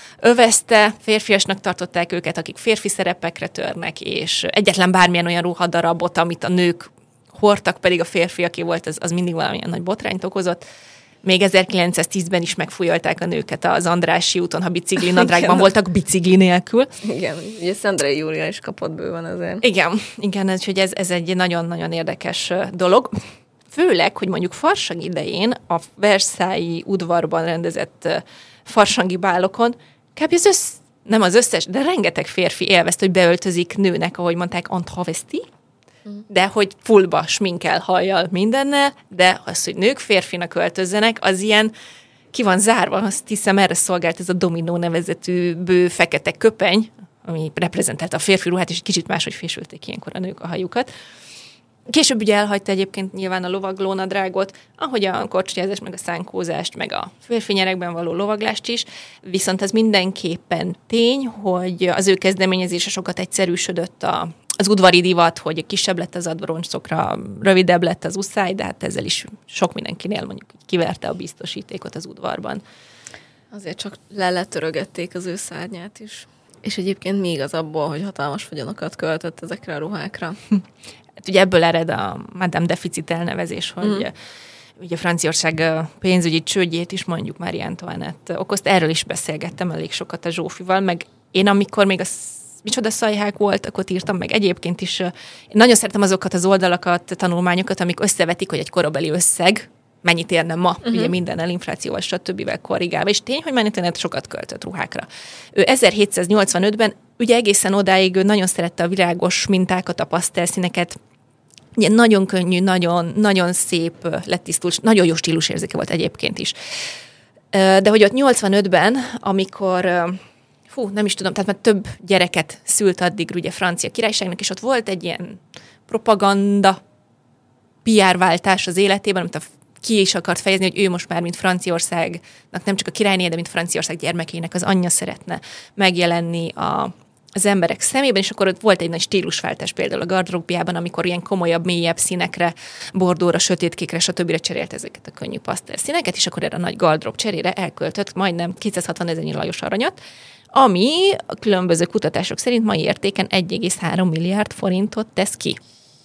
övezte, férfiasnak tartották őket, akik férfi szerepekre törnek, és egyetlen bármilyen olyan ruhadarabot, amit a nők hordtak, pedig a férfiaké volt, az, az mindig valamilyen nagy botrányt okozott. Még ezerkilencszáztízben is megfújolták a nőket az Andrássy úton, ha bicikli nadrágban igen, voltak bicikli nélkül. Igen, ugye Szendrei Júlia is kapott bőven azért. Igen, igen, úgyhogy ez, ez egy nagyon-nagyon érdekes dolog. Főleg, hogy mondjuk farsang idején a Versailles udvarban rendezett farsangi bálokon kb. az össz, nem az összes, de rengeteg férfi élvezte, hogy beöltözik nőnek, ahogy mondták, en travesti, de hogy fullba, sminkel, hajjal, mindennel, de az, hogy nők férfinak öltözzenek, az ilyen ki van zárva, azt hiszem erre szolgált ez a dominó nevezetű bő fekete köpeny, ami reprezentálta a férfi ruhát, és egy kicsit máshogy fésülték ilyenkor a nők a hajukat. Később ugye elhagyta egyébként nyilván a lovaglónadrágot, ahogy a korcsolyázást, meg a szánkózást, meg a férfi nyerekben való lovaglást is, viszont az mindenképpen tény, hogy az ő kezdeményezése sokat egyszerűsödött a az udvari divat, hogy kisebb lett az adroncokra, rövidebb lett az uszály, de hát ezzel is sok mindenkinél mondjuk kiverte a biztosítékot az udvarban. Azért csak leletörögették az ő szárnyát is. És egyébként mi igaz abból, hogy hatalmas vagyonokat költött ezekre a ruhákra? Hát ugye ebből ered a Madame Deficit elnevezés, hogy mm. ugye Franciaország pénzügyi csődjét is mondjuk Marie Antoinette okozta. Erről is beszélgettem elég sokat a Zsófival, meg én amikor még a micsoda szajhák voltak, ott írtam meg egyébként is. Én nagyon szeretem azokat az oldalakat, tanulmányokat, amik összevetik, hogy egy korabeli összeg mennyit érne ma, uh-huh. ugye mindennel, inflációval, stb. Korrigálva. És tény, hogy Marie Antoinette sokat költött ruhákra. Ő ezerhétszáznyolcvanötben ugye egészen odáig ő nagyon szerette a virágos mintákat, a pasztelszíneket. Ugye nagyon könnyű, nagyon, nagyon szép, letisztult, nagyon jó stílusérzéke volt egyébként is. De hogy ott nyolcvanötben, amikor Hú, nem is tudom, tehát már több gyereket szült addig ugye francia királyságnak, és ott volt egy ilyen propaganda, pé er-váltás az életében, amit a ki is akart fejezni, hogy ő most már, mint Franciaországnak, nem csak a királyné, de mint Franciaország gyermekeinek az anyja szeretne megjelenni a, az emberek szemében, és akkor ott volt egy nagy stílusváltás például a gardróbjában, amikor ilyen komolyabb, mélyebb színekre, bordóra, sötétkékre, stb. Cserélt ezeket a könnyű pasztel színeket, és akkor erre a nagy gardrób cserére elköltött majdnem kétszázhatvan ezernyi Lajos aranyat, ami a különböző kutatások szerint mai értéken egy egész három milliárd forintot tesz ki.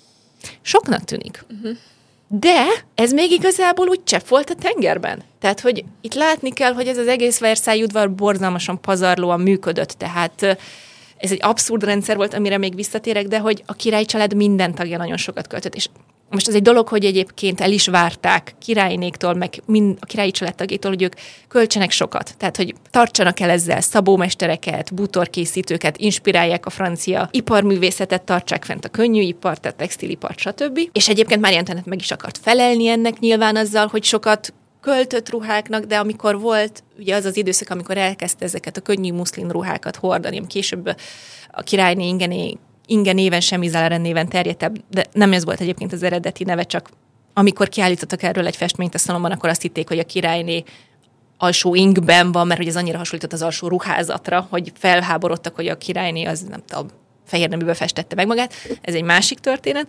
Soknak tűnik. Uh-huh. De ez még igazából úgy csepp volt a tengerben. Tehát, hogy itt látni kell, hogy ez az egész Versailles udvar borzalmasan pazarlóan működött, tehát ez egy abszurd rendszer volt, amire még visszatérek, de hogy a királyi család minden tagja nagyon sokat költött, és most az egy dolog, hogy egyébként el is várták királynéktól, meg mind a királyi családtagétól, hogy ők költsenek sokat. Tehát, hogy tartsanak el ezzel szabómestereket, bútorkészítőket, inspirálják a francia iparművészetet, tartsák fent a könnyűipart, tehát textilipart, stb. És egyébként Mária Antoinette meg is akart felelni ennek nyilván azzal, hogy sokat költött ruháknak, de amikor volt, ugye az az időszak, amikor elkezdte ezeket a könnyű muszlin ruhákat hordani, ami később a királyné Ingené Inge néven, Semizálaren néven terjedtebb, de nem ez volt egyébként az eredeti neve, csak amikor kiállítottak erről egy festményt a szalomban, akkor azt hitték, hogy a királyné alsó ingben van, mert hogy ez annyira hasonlított az alsó ruházatra, hogy felháborodtak, hogy a királyné az nem tudom, fehér neműbe festette meg magát. Ez egy másik történet.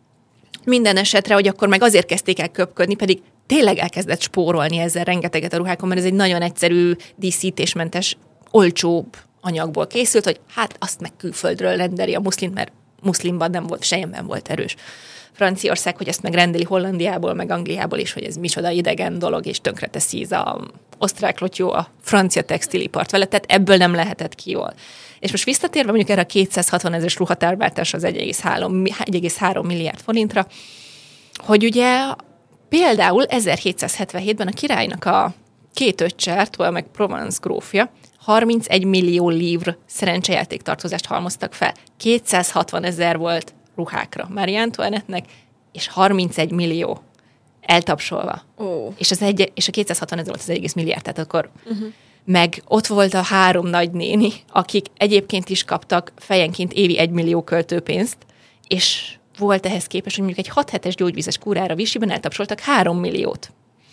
Minden esetre, hogy akkor meg azért kezdték el köpködni, pedig tényleg elkezdett spórolni ezzel rengeteget a ruhákon, mert ez egy nagyon egyszerű, díszítésmentes, olcsóbb anyagból készült, hogy hát azt meg külföldről rendeli a muszlint, mert muszlimban nem volt, sejemben volt erős. Franciaország, hogy ezt meg rendeli Hollandiából, meg Angliából is, hogy ez micsoda idegen dolog, és tönkreteszi ez a osztrák lotyó a francia textilipart vele, tehát ebből nem lehetett ki jól. És most visszatérve mondjuk erre a kétszázhatvan ezeres ruhatárváltás az egy egész három milliárd forintra, hogy ugye például ezerhétszázhetvenhétben a királynak a két öccse, Artois meg Provence grófja, harmincegy millió livre szerencsejáték tartozást halmoztak fel. kétszázhatvan ezer volt ruhákra Mária Antoinette-nek, és harmincegy millió eltapsolva. Oh. És, az egy, és a kétszázhatvan ezer volt az egy egész milliárd, tehát akkor uh-huh. meg ott volt a három nagynéni, akik egyébként is kaptak fejenként évi egy millió költőpénzt, és volt ehhez képest, hogy mondjuk egy hat hetes gyógyvízes kúrára Vichyben eltapsoltak három milliót.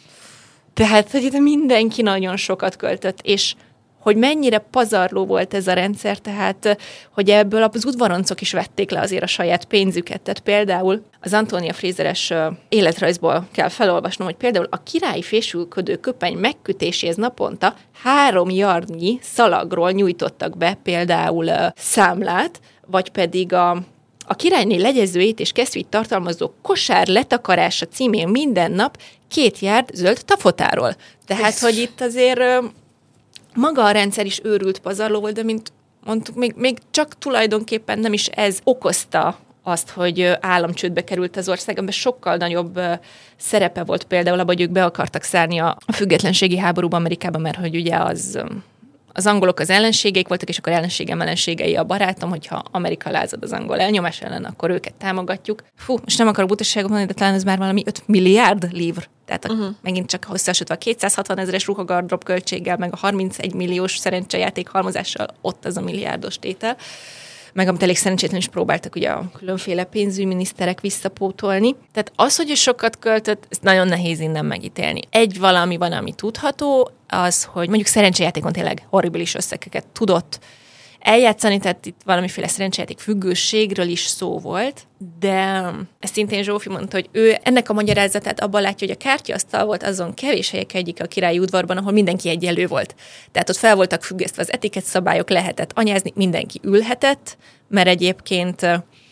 Tehát, hogy mindenki nagyon sokat költött, és hogy mennyire pazarló volt ez a rendszer, tehát, hogy ebből az udvaroncok is vették le azért a saját pénzüket. Tehát például az Antonia Fraseres életrajzból kell felolvasnom, hogy például a királyi fésülködő köpeny megkötéséhez naponta három yardnyi szalagról nyújtottak be például számlát, vagy pedig a A királyné legyezőjét és kesztyűit tartalmazó kosár letakarása címén minden nap két yard zöld tafotáról. Tehát, hogy itt azért maga a rendszer is őrült pazarló volt, de mint mondtuk, még, még csak tulajdonképpen nem is ez okozta azt, hogy államcsődbe került az ország, amiben sokkal nagyobb szerepe volt például abban, hogy ők be akartak szállni a függetlenségi háborúba Amerikában, mert hogy ugye az... Az angolok az ellenségeik voltak, és akkor ellenségem ellenségei a barátom, hogyha Amerika lázad az angol elnyomás ellen, akkor őket támogatjuk. Fú, most nem akarok butaságot mondani, de talán ez már valami öt milliárd livre. Tehát uh-huh. megint csak hosszasítva a kétszázhatvan ezeres ruhagardrób költséggel, meg a harmincegy milliós szerencsejáték halmozással ott az a milliárdos tétel. Meg amit elég szerencsétlen is próbáltak ugye a különféle pénzügyminiszterek visszapótolni. Tehát az, hogy ő sokat költött, ezt nagyon nehéz innen megítélni. Egy valami van, ami tudható, az, hogy mondjuk szerencsejátékon tényleg horribilis összegeket tudott eljátszani, tehát itt valamiféle szerencsejáték függőségről is szó volt, de ezt szintén Zsófi mondta, hogy ő ennek a magyarázatát abban látja, hogy a kártyasztal volt azon kevés helyek egyik a királyi udvarban, ahol mindenki egyenlő volt. Tehát ott fel voltak függesztve az etikett szabályok, lehetett anyázni, mindenki ülhetett, mert egyébként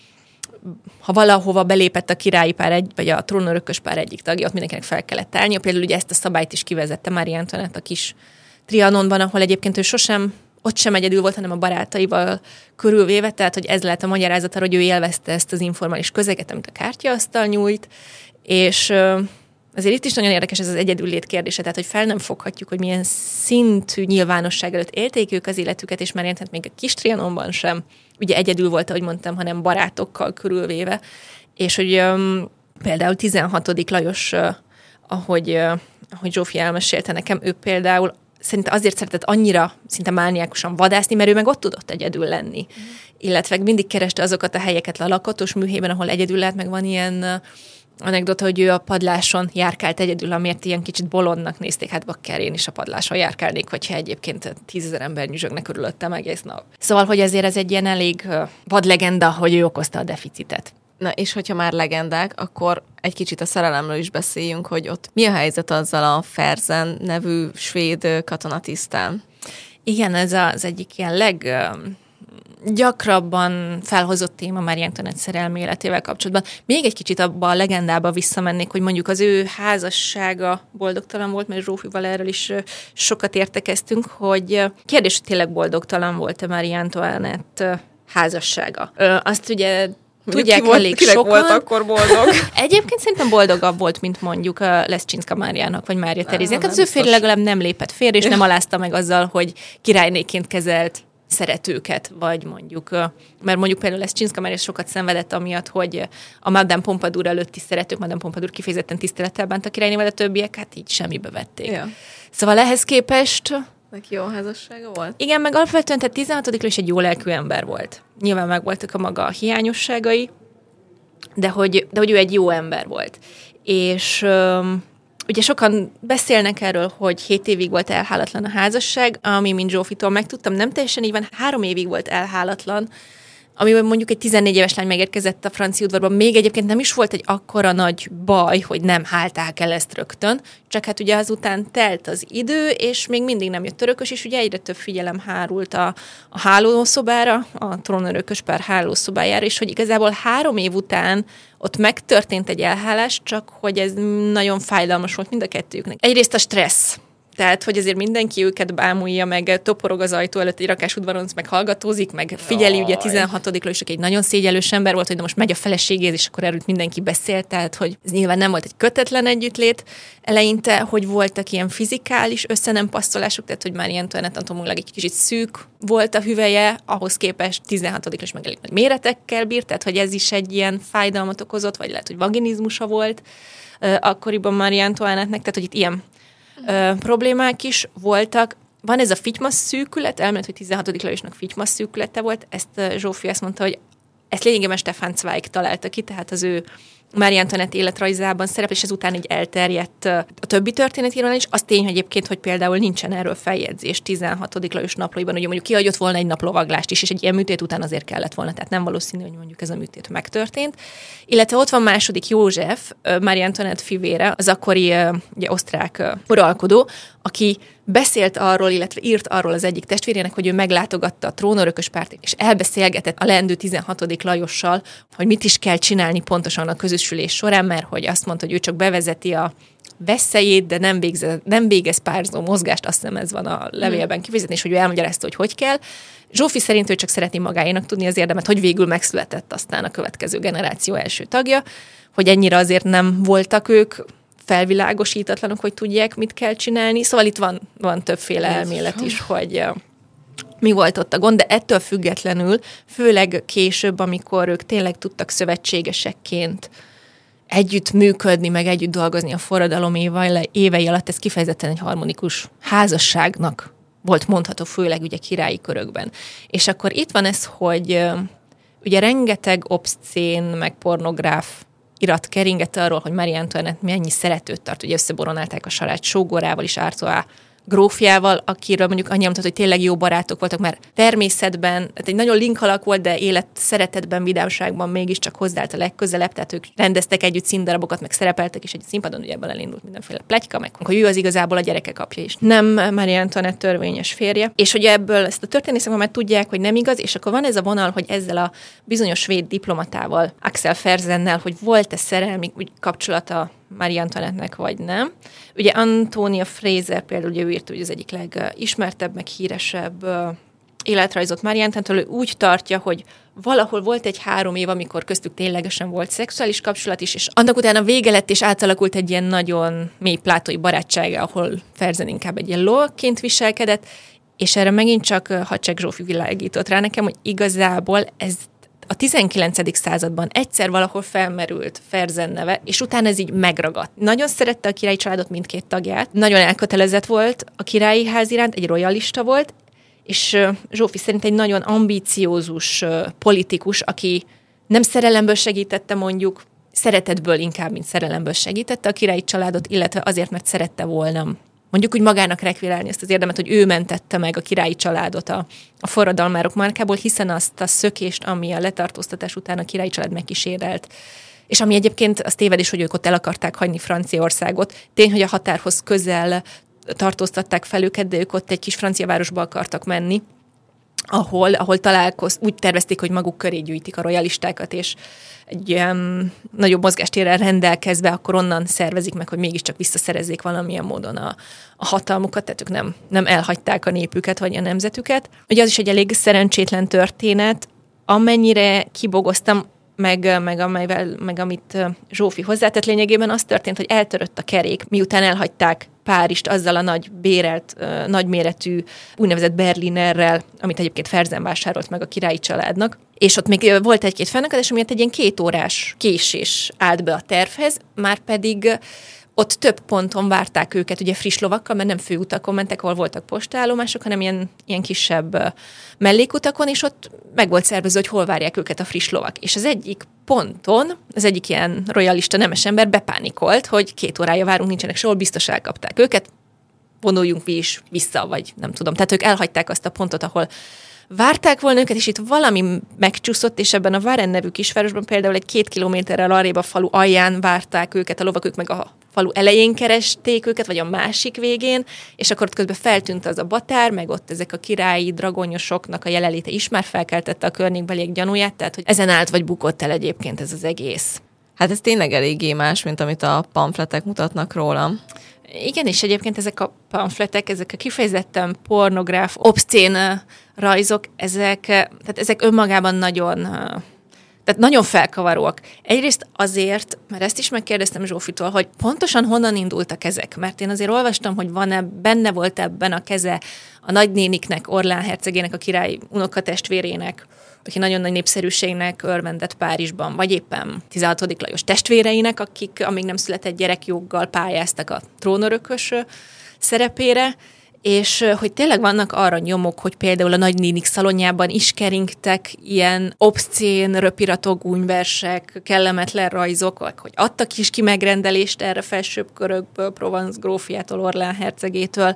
ha valahova belépett a királyi pár egy, vagy a trónörökös pár egyik tagja, ott mindenkinek fel kellett állnia. Például ugye ezt a szabályt is kivezette Mária Antoinette a kis Trianonban, ahol egyébként ő sosem ott sem egyedül volt, hanem a barátaival körülvéve, tehát hogy ez lehet a magyarázata, hogy ő élvezte ezt az informális közeget, amit a kártyaasztal nyújt, és azért itt is nagyon érdekes ez az egyedüllét kérdése, tehát hogy fel nem foghatjuk, hogy milyen szintű nyilvánosság előtt élték ők az életüket, és már érted még a kis Trianonban sem, ugye egyedül volt, ahogy mondtam, hanem barátokkal körülvéve, és hogy um, például tizenhatodik Lajos, uh, ahogy, uh, ahogy Zsófi elmesélte nekem, ő például szerintem azért szeretett annyira szinte mániákusan vadászni, mert ő meg ott tudott egyedül lenni. Mm. Illetve mindig kereste azokat a helyeket a lakatos műhelyben, ahol egyedül lehet, meg van ilyen anekdota, hogy ő a padláson járkált egyedül, amiért ilyen kicsit bolondnak nézték, hát bakker én is a padláson járkálnék, hogyha egyébként tízezer ember nyüzsögnek körülöttem egész nap. Szóval, hogy ezért ez egy ilyen elég vad legenda, hogy ő okozta a deficitet. Na, és hogyha már legendák, akkor egy kicsit a szerelemről is beszéljünk, hogy ott mi a helyzet azzal a Fersen nevű svéd katonatisztán? Igen, ez az egyik ilyen leg... gyakrabban felhozott téma Mária Antoinette szerelmi életével kapcsolatban. Még egy kicsit abba a legendába visszamennék, hogy mondjuk az ő házassága boldogtalan volt, mert Zsófival erről is sokat értekeztünk, hogy kérdés, hogy tényleg boldogtalan volt-e Mária Antoinette házassága. Azt ugye tudják ki elég volt, sokan. Volt akkor boldog? Egyébként szerintem boldogabb volt, mint mondjuk a Leszcsinszka Máriának, vagy Mária Teréziának. Hát az ő férje legalább nem lépett félre, és nem alázta meg azzal, hogy királynéként kezelt szeretőket, vagy mondjuk, mert mondjuk például Leszcsinszka Mária sokat szenvedett amiatt, hogy a Madame Pompadour előtti szeretők, Madame Pompadour kifejezetten tisztelettel bánt a királynéval, a többiek hát így semmibe vették. Ja. Szóval ehhez képest... Neki jó házassága volt? Igen, meg alapvetően, tehát tizenhatodikra is egy jó lelkű ember volt. Nyilván megvoltak a maga hiányosságai, de hogy, de hogy ő egy jó ember volt. És... Ugye sokan beszélnek erről, hogy hét évig volt elhálatlan a házasság, ami, mint Zsófitól megtudtam, nem teljesen így van, három évig volt elhálatlan, amiben mondjuk egy tizennégy éves lány megérkezett a francia udvarban, még egyébként nem is volt egy akkora nagy baj, hogy nem hálták el ezt rögtön, csak hát ugye azután telt az idő, és még mindig nem jött törökös, és ugye egyre több figyelem hárult a, a hálószobára, a trónörökös pár hálószobájára, és hogy igazából három év után ott megtörtént egy elhálás, csak hogy ez nagyon fájdalmas volt mind a kettőjüknek. Egyrészt a stressz. Tehát, hogy azért mindenki őket bámulja, meg toporog az ajtó előtt egy rakás udvaron, meg hallgatózik, meg figyeli, Jaj. Ugye tizenhatodikra is egy nagyon szégyellős ember volt, hogy de most megy a feleségéhez, és akkor erről mindenki beszélt, tehát, hogy ez nyilván nem volt egy kötetlen együttlét eleinte, hogy voltak ilyen fizikális összenempasszolások, tehát, hogy Mária Antoinette atomilag egy kicsit szűk volt a hüvelye, ahhoz képest tizenhatodikra is meg elég nagy méretekkel bírt, tehát, hogy ez is egy ilyen fájdalmat okozott, vagy lehet, hogy vaginizmusa volt akkoriban Mária Antoinette-nek, tehát, hogy itt ilyen Ö, problémák is voltak. Van ez a fitymasz szűkület, elmélet, hogy tizenhatodik Lajosnak fitymasz szűkülete volt, ezt uh, Zsófi azt mondta, hogy ezt lényegében Stefan Zweig találta ki, tehát az ő Mária Antoinette életrajzában szerepel, és ezután így elterjedt uh, a többi történetírásban is. Az tény egyébként, hogy például nincsen erről feljegyzés tizenhatodik Lajos naplóiban, hogy mondjuk kihagyott volna egy naplovaglást is, és egy ilyen műtét után azért kellett volna, tehát nem valószínű, hogy mondjuk ez a műtét megtörtént. Illetve ott van második József, uh, Mária Antoinette fivére, az akkori uh, ugye, osztrák uh, uralkodó, aki beszélt arról, illetve írt arról az egyik testvérének, hogy ő meglátogatta a trónörökös párt, és elbeszélgetett a leendő tizenhatodik Lajossal, hogy mit is kell csinálni pontosan a közösülés során, mert hogy azt mondta, hogy ő csak bevezeti a veszélyét, de nem, végze, nem végez párzó mozgást, azt hiszem ez van a levélben kifejezetten, és hogy ő elmagyarázta, hogy hogy kell. Zsófi szerint ő csak szeretné magáénak tudni az érdemet, hogy végül megszületett aztán a következő generáció első tagja, hogy ennyire azért nem voltak ők felvilágosítatlanok, hogy tudják, mit kell csinálni. Szóval itt van, van többféle elmélet is, hogy uh, mi volt ott a gond, de ettől függetlenül, főleg később, amikor ők tényleg tudtak szövetségesekként együtt működni, meg együtt dolgozni a forradalom évei alatt, ez kifejezetten egy harmonikus házasságnak volt mondható, főleg ugye királyi körökben. És akkor itt van ez, hogy uh, ugye rengeteg obszcén, meg pornográf irat keringett arról, hogy Mária Antoinette mennyi szeretőt tart, ugye összeboronálták a sarát sógorával is, Artois grófjával, akiről mondjuk annyi mondhat, hogy tényleg jó barátok voltak, mert természetben, tehát egy nagyon link alak volt, de élet szeretetben, vidámságban mégiscsak hozzáállt a legközelebb, tehát ők rendeztek együtt színdarabokat, meg szerepeltek, és egy színpadon ugye ebből elindult mindenféle pletyka, meg hogy ő az igazából a gyerekek apja is. Nem Mária Antoinette törvényes férje, és hogy ebből ezt a történészek már tudják, hogy nem igaz, és akkor van ez a vonal, hogy ezzel a bizonyos svéd diplomatával, Axel Fersennel, hogy volt-e szerelmi kapcsolata Mária Antoinette-nek, vagy nem. Ugye Antonia Fraser például, ugye ő írt, hogy az egyik legismertebb, meg híresebb uh, életrajzot Mária Antoinette-től, úgy tartja, hogy valahol volt egy három év, amikor köztük ténylegesen volt szexuális kapcsolat is, és annak utána vége lett, és átalakult egy ilyen nagyon mély plátói barátsága, ahol Fersen inkább egy ilyen lóként viselkedett, és erre megint csak Hadsák Zsófi világított rá nekem, hogy igazából ez a tizenkilencedik században egyszer valahol felmerült Fersen neve, és utána ez így megragadt. Nagyon szerette a királyi családot, mindkét tagját, nagyon elkötelezett volt a királyi ház iránt, egy royalista volt, és Zsófi szerint egy nagyon ambíciózus politikus, aki nem szerelemből segítette mondjuk szeretetből inkább, mint szerelemből segítette a királyi családot, illetve azért, mert szerette volna mondjuk úgy magának rekvirálni ezt az érdemet, hogy ő mentette meg a királyi családot a, a forradalmárok márkából, hiszen azt a szökést, ami a letartóztatás után a királyi család megkísérelt, és ami egyébként az tévedés, hogy ők ott el akarták hagyni Franciaországot. Tény, hogy a határhoz közel tartóztatták fel őket, de ők ott egy kis francia városba akartak menni, ahol, ahol találkoz, úgy tervezték, hogy maguk köré gyűjtik a royalistákat, és egy um, nagyobb mozgástérrel rendelkezve, akkor onnan szervezik meg, hogy mégiscsak visszaszerezzék valamilyen módon a, a hatalmukat, tehát ők nem, nem elhagyták a népüket, vagy a nemzetüket. Ugye az is egy elég szerencsétlen történet, amennyire kibogoztam, meg, meg, amelyvel, meg amit Zsófi hozzátett, lényegében az történt, hogy eltörött a kerék, miután elhagyták Párizst azzal a nagy bérelt, nagyméretű úgynevezett Berlinerrel, amit egyébként Fersen vásárolt meg a királyi családnak. És ott még volt egy-két fennakadás, amiért egy ilyen két órás késés állt be a tervhez, már pedig ott több ponton várták őket, ugye friss lovakkal, mert nem főutakon mentek, ahol voltak postállomások, hanem ilyen, ilyen kisebb mellékutakon, és ott meg volt szervező, hogy hol várják őket a friss lovak. És az egyik ponton, az egyik ilyen royalista nemes ember bepánikolt, hogy két órája várunk, nincsenek sehol, biztos elkapták őket, vonuljunk mi is vissza, vagy nem tudom. Tehát ők elhagyták azt a pontot, ahol várták volna őket, és itt valami megcsúszott, és ebben a Varennes nevű kisvárosban például egy két kilométerrel arrébb a falu alján várták őket, a lovak, ők meg a falu elején keresték őket, vagy a másik végén, és akkor ott közben feltűnt az a batár, meg ott ezek a királyi dragonyosoknak a jelenléte is már felkeltette a környékbeliek gyanúját, tehát hogy ezen állt vagy bukott el egyébként ez az egész. Hát ez tényleg eléggé más, mint amit a pamfletek mutatnak róla. Igen, és egyébként ezek a pamfletek, ezek a kifejezetten pornográf, obszcén rajzok, ezek, tehát ezek önmagában nagyon, tehát nagyon felkavaróak. Egyrészt azért, mert ezt is megkérdeztem Zsófitól, hogy pontosan honnan indultak ezek, mert én azért olvastam, hogy van-e, benne volt ebben a keze a nagynéniknek, Orlán hercegének, a király unokatestvérének, aki nagyon nagy népszerűségnek örvendett Párizsban, vagy éppen tizenhatodik Lajos testvéreinek, akik amíg nem született gyerekjoggal pályáztak a trónörökös szerepére, és hogy tényleg vannak arra nyomok, hogy például a nagynénik szalonjában is keringtek ilyen obszcén röpiratok, gúnyversek, kellemetlen rajzok, hogy adtak is ki megrendelést erre felsőbb körökből, Provence grófjától, Orlán hercegétől,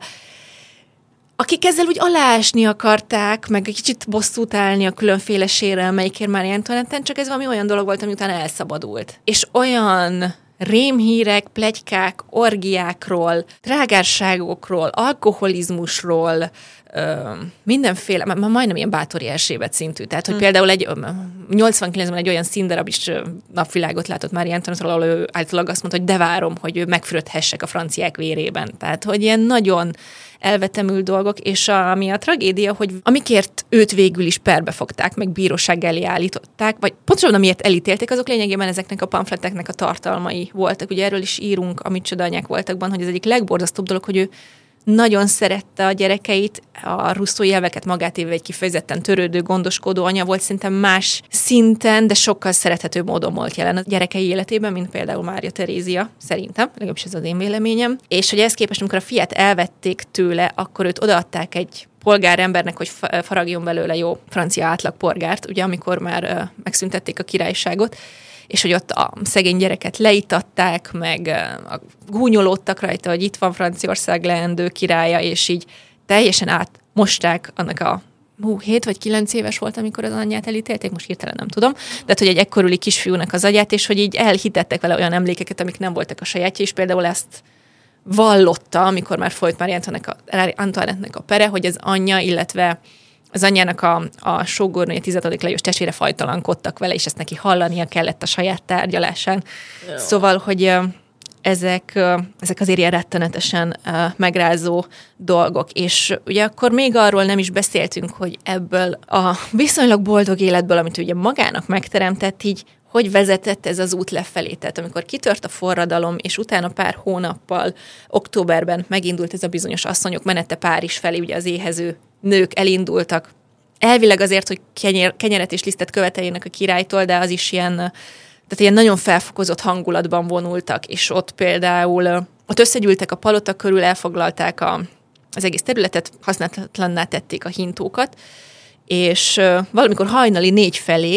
akik ezzel úgy aláásni akarták, meg egy kicsit bosszút állni a különféle sérelmeikért Mária Antoinetten, csak ez valami olyan dolog volt, ami utána elszabadult. És olyan rémhírek, pletykák, orgiákról, drágárságokról, alkoholizmusról, ö, mindenféle, már majdnem ilyen Báthori Erzsébet szintű. Tehát, hogy hmm. például egy nyolcvankilencben egy olyan színdarab is napvilágot látott Mária Antoinetről, ahol ő általában azt mondta, hogy de várom, hogy ő megfürödhessek a franciák vérében. Tehát, hogy ilyen nagyon elvetemült dolgok, és a, ami a tragédia, hogy amikért őt végül is perbe fogták, meg bíróság elé állították, vagy pontosan amiért elítélték, azok lényegében ezeknek a pamfleteknek a tartalmai voltak. Ugye erről is írunk, amit Csodanyák voltakban, hogy az egyik legborzasztóbb dolog, hogy ő nagyon szerette a gyerekeit, a russzói elveket magátéve egy kifejezetten törődő, gondoskodó anya volt, szerintem más szinten, de sokkal szerethetőbb módon volt jelen a gyerekei életében, mint például Mária Terézia, szerintem, legalábbis ez az én véleményem. És hogy ezt képest, amikor a fiát elvették tőle, akkor őt odaadták egy polgárembernek, hogy faragjon belőle jó francia átlagpolgárt, ugye amikor már uh, megszüntették a királyságot, és hogy ott a szegény gyereket leítatták, meg gúnyolódtak rajta, hogy itt van Franciaország leendő királya, és így teljesen átmosták annak a hú, hét vagy kilenc éves volt, amikor az anyját elítélték, most hirtelen nem tudom, de hogy egy ekkorüli kisfiúnak az agyát, és hogy így elhitettek vele olyan emlékeket, amik nem voltak a sajátja, és például ezt vallotta, amikor már folyt Mária Antoinettenek a pere, hogy az anyja, illetve az anyjának a, a sógornője, tizenhatodik Lajos testvére fajtalankodtak vele, és ezt neki hallania kellett a saját tárgyalásán. Jó. Szóval, hogy ezek, ezek azért ilyen rettenetesen megrázó dolgok. És ugye akkor még arról nem is beszéltünk, hogy ebből a viszonylag boldog életből, amit ugye magának megteremtett, így hogy vezetett ez az út lefelé. Tehát amikor kitört a forradalom, és utána pár hónappal, októberben megindult ez a bizonyos asszonyok menete Párizs felé, ugye az éhező nők elindultak. Elvileg azért, hogy kenyer, kenyeret és lisztet követeljenek a királytól, de az is ilyen, tehát ilyen nagyon felfokozott hangulatban vonultak, és ott például, ott összegyűltek a palota körül, elfoglalták a, az egész területet, használatlanná tették a hintókat, és valamikor hajnali négy felé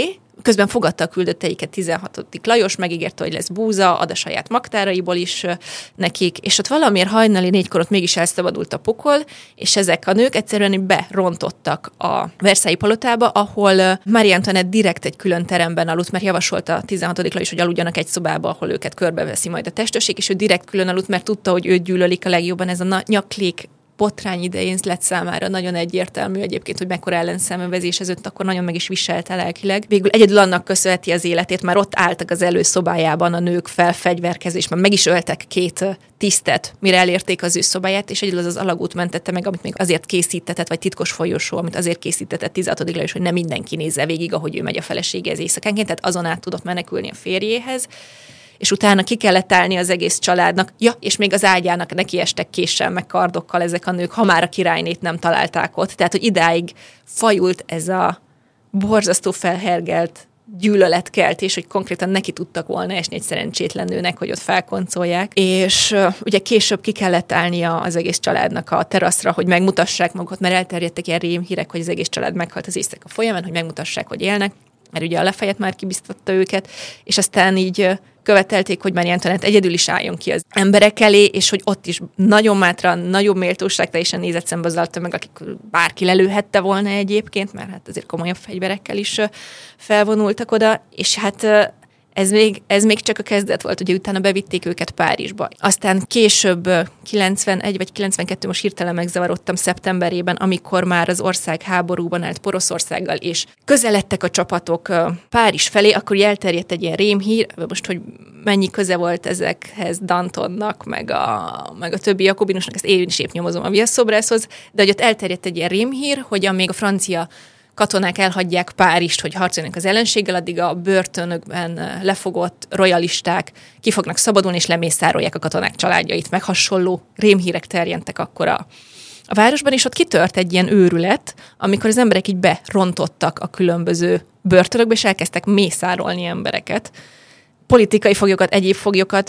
Közben fogadta a küldötteiket tizenhatodik Lajos, megígérte, hogy lesz búza, ad a saját magtáraiból is nekik, és ott valamiért hajnali négykor ott mégis elszabadult a pokol, és ezek a nők egyszerűen berontottak a Versailles palotába, ahol Marie Antoinette direkt egy külön teremben aludt, mert javasolta a tizenhatodik Lajos, hogy aludjanak egy szobába, ahol őket körbeveszi majd a testőrség, és ő direkt külön aludt, mert tudta, hogy őt gyűlölik a legjobban, ez a nyaklék botrány idején lett számára nagyon egyértelmű egyébként, hogy mekkora ellenszenvedés ez öt, akkor nagyon meg is viselte lelkileg. Végül egyedül annak köszönheti az életét, már ott álltak az előszobájában a nők felfegyverkezés, már meg is öltek két tisztet, mire elérték az ő szobáját, és egyedül az az alagút mentette meg, amit még azért készítetett, vagy titkos folyosó, amit azért készítetett tizenhatodik Lajos, hogy nem mindenki nézze végig, ahogy ő megy a feleségéhez éjszakánként, tehát azon át tudott menekülni a férjéhez. És utána ki kellett állni az egész családnak, ja, és még az ágyának nekiestek késsel, meg kardokkal ezek a nők, ha már a királynét nem találták ott. Tehát, hogy idáig fajult ez a borzasztó felhergelt gyűlöletkeltés, hogy konkrétan neki tudtak volna esni egy szerencsétlen nőnek, hogy ott felkoncolják. És uh, ugye később ki kellett állnia az egész családnak a teraszra, hogy megmutassák magukat, mert elterjedtek ilyen rémhírek, hogy az egész család meghalt az éjszaka folyamán, hogy megmutassák, hogy élnek, mert ugye a Lafayette már kibiztatta őket, és aztán így uh, követelték, hogy Marie Antoinette egyedül is álljon ki az emberek elé, és hogy ott is nagyon mátran, nagyobb méltóság teljesen nézett szembe azzal meg, akik bárki lelőhette volna egyébként, mert hát azért komolyabb fegyverekkel is felvonultak oda, és hát ez még, ez még csak a kezdet volt, ugye utána bevitték őket Párizsba. Aztán később kilencvenegy vagy kilencvenkettő, most hirtelen megzavarodtam, szeptemberében, amikor már az ország háborúban állt Poroszországgal, és közeledtek a csapatok Párizs felé, akkor elterjedt egy ilyen rémhír, most, hogy mennyi köze volt ezekhez Dantonnak, meg a, meg a többi jakobinusnak, ezt én is épp nyomozom a viaszobrászhoz, de hogy ott elterjedt egy ilyen rémhír, hogy amíg a francia katonák elhagyják Párizst, hogy harcoljanak az ellenséggel, addig a börtönökben lefogott royalisták ki fognak szabadulni, és lemészárolják a katonák családjait, meg hasonló rémhírek terjedtek akkor a, a városban, és ott kitört egy ilyen őrület, amikor az emberek így berontottak a különböző börtönökbe, és elkezdtek mészárolni embereket, politikai foglyokat, egyéb foglyokat,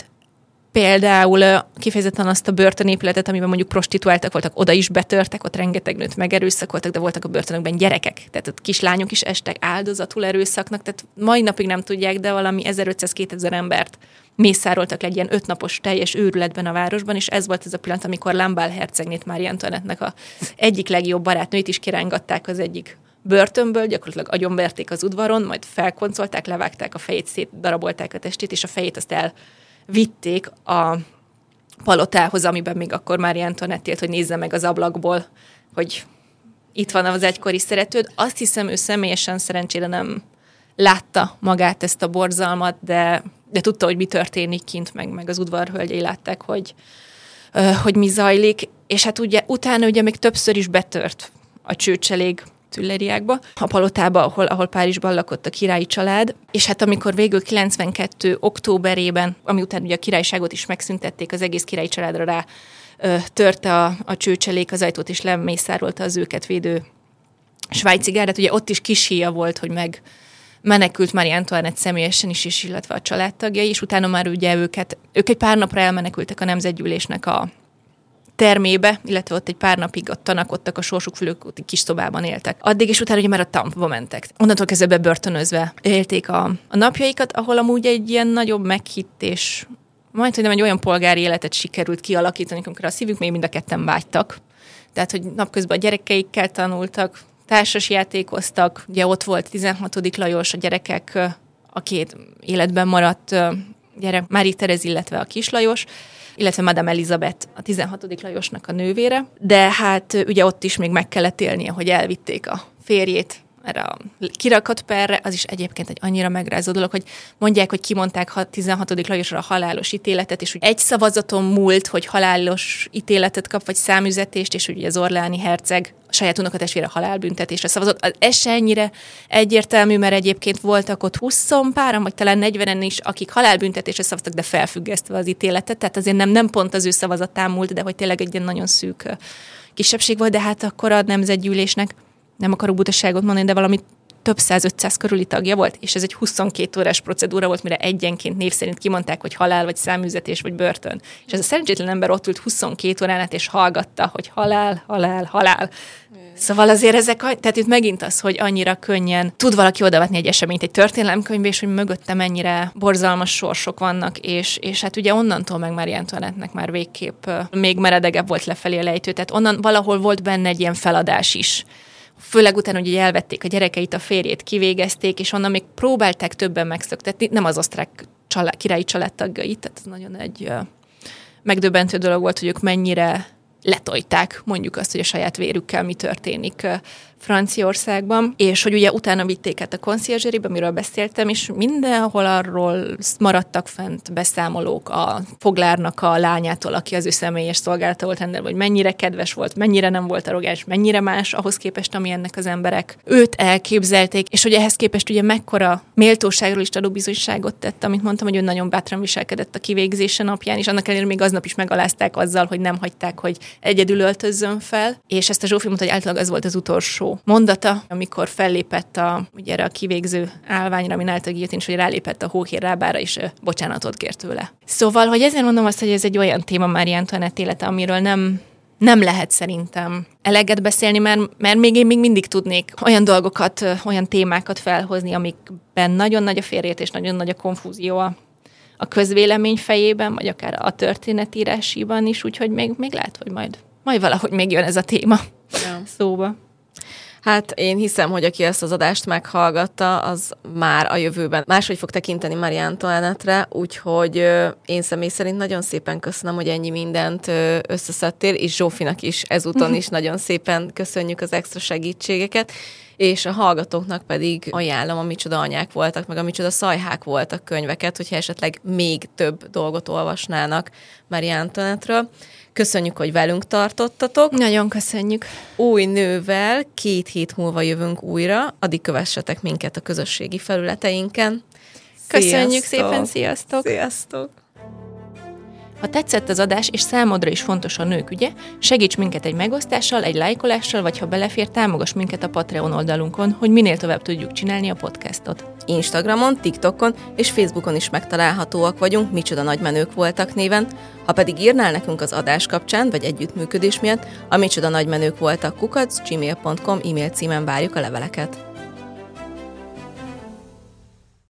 például kifejezetten azt a börtönépületet, amiben mondjuk prostituáltak voltak, oda is betörtek, ott rengeteg nőt megerőszakoltak, de voltak a börtönökben gyerekek, tehát ott kislányok is estek áldozatul erőszaknak, tehát mai napig nem tudják, de valami ezerötszáz-kétezer embert mészároltak le egy ilyen ötnapos teljes őrületben a városban, és ez volt ez a pillanat, amikor Lamballe hercegnét, Marie Antoinette-nek a egyik legjobb barátnőit is kirángatták az egyik börtönből, gyakorlatilag agyonverték az udvaron, majd felkoncolták, levágták a fejét, szétdarabolták a testét, és a fejét azt el vitték a palotához, amiben még akkor Marie Antoinette élt, hogy nézze meg az ablakból, hogy itt van az egykori szeretőd. Azt hiszem, ő személyesen szerencsére nem látta magát ezt a borzalmat, de, de tudta, hogy mi történik kint, meg, meg az udvarhölgyei látták, hogy, hogy mi zajlik. És hát ugye, utána ugye még többször is betört a csőcselég Tuileriákba, a palotába, ahol, ahol Párizsban lakott a királyi család, és hát amikor végül kilencvenkettő októberében, ami után ugye a királyságot is megszüntették, az egész királyi családra rá ö, törte a, a csőcselék az ajtót, és lemészárolta az őket védő svájci gárdát. Ugye ott is kis híja volt, hogy meg menekült Marie Antoinette személyesen is, és illetve a családtagjai, és utána már ugye őket, ők egy pár napra elmenekültek a Nemzetgyűlésnek a termébe, illetve ott egy pár napig ott tanakodtak, a sorsuk fülők ott egy kis szobában éltek. Addig és utána ugye már a Tampba mentek. Onnantól kezdve bebörtönözve élték a, a napjaikat, ahol amúgy egy ilyen nagyobb meghittés, majd hogy nem egy olyan polgári életet sikerült kialakítani, amikor a szívük még mind a ketten vágytak. Tehát, hogy napközben a gyerekeikkel tanultak, társas játékoztak, ugye ott volt tizenhatodik Lajos, a gyerekek, a két életben maradt gyerek, Mária Terez, illetve a kis Lajos, illetve Madame Elizabeth, a tizenhatodik Lajosnak a nővére, de hát ugye ott is még meg kellett élnie, hogy elvitték a férjét erre a kirakatperre, az is egyébként egy annyira megrázó dolog, hogy mondják, hogy kimondták a tizenhatodik Lajosra a halálos ítéletet, és hogy egy szavazaton múlt, hogy halálos ítéletet kap, vagy számüzetést, és ugye az orleáni herceg a saját unokatestvére halálbüntetésre szavazott. Ez se ennyire egyértelmű, mert egyébként voltak ott húszon páran, vagy talán negyvenen is, akik halálbüntetésre szavaztak, de felfüggesztve az ítéletet, tehát azért nem, nem pont az ő szavazatán múlt, de hogy tényleg egy ilyen nagyon szűk kisebbség volt, de hát akkor a Nemzetgyűlésnek, nem akarok butaságot mondani, de valami több száz-ötszáz körüli tagja volt, és ez egy huszonkét órás procedúra volt, mire egyenként név szerint kimondták, hogy halál, vagy száműzetés, vagy börtön. És ez a szerencsétlen ember ott ült huszonkét órán át, és hallgatta, hogy halál, halál, halál. Szóval azért ezek, tehát itt megint az, hogy annyira könnyen tud valaki odavetni egy eseményt egy történelemkönyvbe, és hogy mögötte mennyire borzalmas sorsok vannak, és, és hát ugye onnantól meg Mária Antoinette-nek már végképp még meredegebb volt lefelé a lejtő, tehát onnan valahol volt benne egy ilyen feladás is. Főleg utána, hogy elvették a gyerekeit, a férjét kivégezték, és onnan még próbálták többen megszöktetni, nem az osztrák család, királyi családtagjait, tehát ez nagyon egy uh, megdöbbentő dolog volt, hogy ők mennyire letolták, mondjuk azt, hogy a saját vérükkel mi történik uh, Franciaországban, és hogy ugye utána vitték át a conciergerie-be, amiről beszéltem, és mindenhol arról maradtak fent beszámolók a foglárnak a lányától, aki az ő személyes szolgálata volt ennél, hogy mennyire kedves volt, mennyire nem volt arrogáns, mennyire más ahhoz képest, ami ennek az emberek őt elképzelték, és hogy ehhez képest ugye mekkora méltóságról is tanúbizonyságot tett, amit mondtam, hogy ő nagyon bátran viselkedett a kivégzése napján, és annak ellenére még aznap is megalázták azzal, hogy nem hagyták, hogy egyedül öltözzön fel, és ezt a Zsófi mondta, hogy általában az volt az utolsó mondata, amikor fellépett a, ugye erre a kivégző állványra, amin állt a guillotine, és hogy rálépett a hóhér lábára, és bocsánatot kért tőle. Szóval, hogy ezért mondom azt, hogy ez egy olyan téma Mária Antoinette élete, amiről nem, nem lehet szerintem eleget beszélni, mert, mert még én még mindig tudnék olyan dolgokat, olyan témákat felhozni, amikben nagyon nagy a félreértés, nagyon nagy a konfúzió a, a közvélemény fejében, vagy akár a történetírásban is, úgyhogy még, még lehet, hogy majd, majd valahogy még jön ez a téma ja. szóba. Hát én hiszem, hogy aki ezt az adást meghallgatta, az már a jövőben máshogy fog tekinteni Mária Antoinette-re, úgyhogy én személy szerint nagyon szépen köszönöm, hogy ennyi mindent összeszedtél, és Zsófinak is ezúton is nagyon szépen köszönjük az extra segítségeket, és a hallgatóknak pedig ajánlom, a Micsoda anyák voltak, meg a Micsoda szajhák voltak könyveket, hogyha esetleg még több dolgot olvasnának Mária Antoinette-ről. Köszönjük, hogy velünk tartottatok. Nagyon köszönjük. Új nővel két hét múlva jövünk újra, addig kövessetek minket a közösségi felületeinken. Köszönjük szépen, sziasztok! Sziasztok! Ha tetszett az adás, és számodra is fontos a nők ügye, segíts minket egy megosztással, egy lájkolással, vagy ha belefér, támogass minket a Patreon oldalunkon, hogy minél tovább tudjuk csinálni a podcastot. Instagramon, TikTokon és Facebookon is megtalálhatóak vagyunk, Micsoda nagymenők voltak néven. Ha pedig írnál nekünk az adás kapcsán, vagy együttműködés miatt, a Micsoda nagymenők voltak kukac gmail pont com e-mail címen várjuk a leveleket.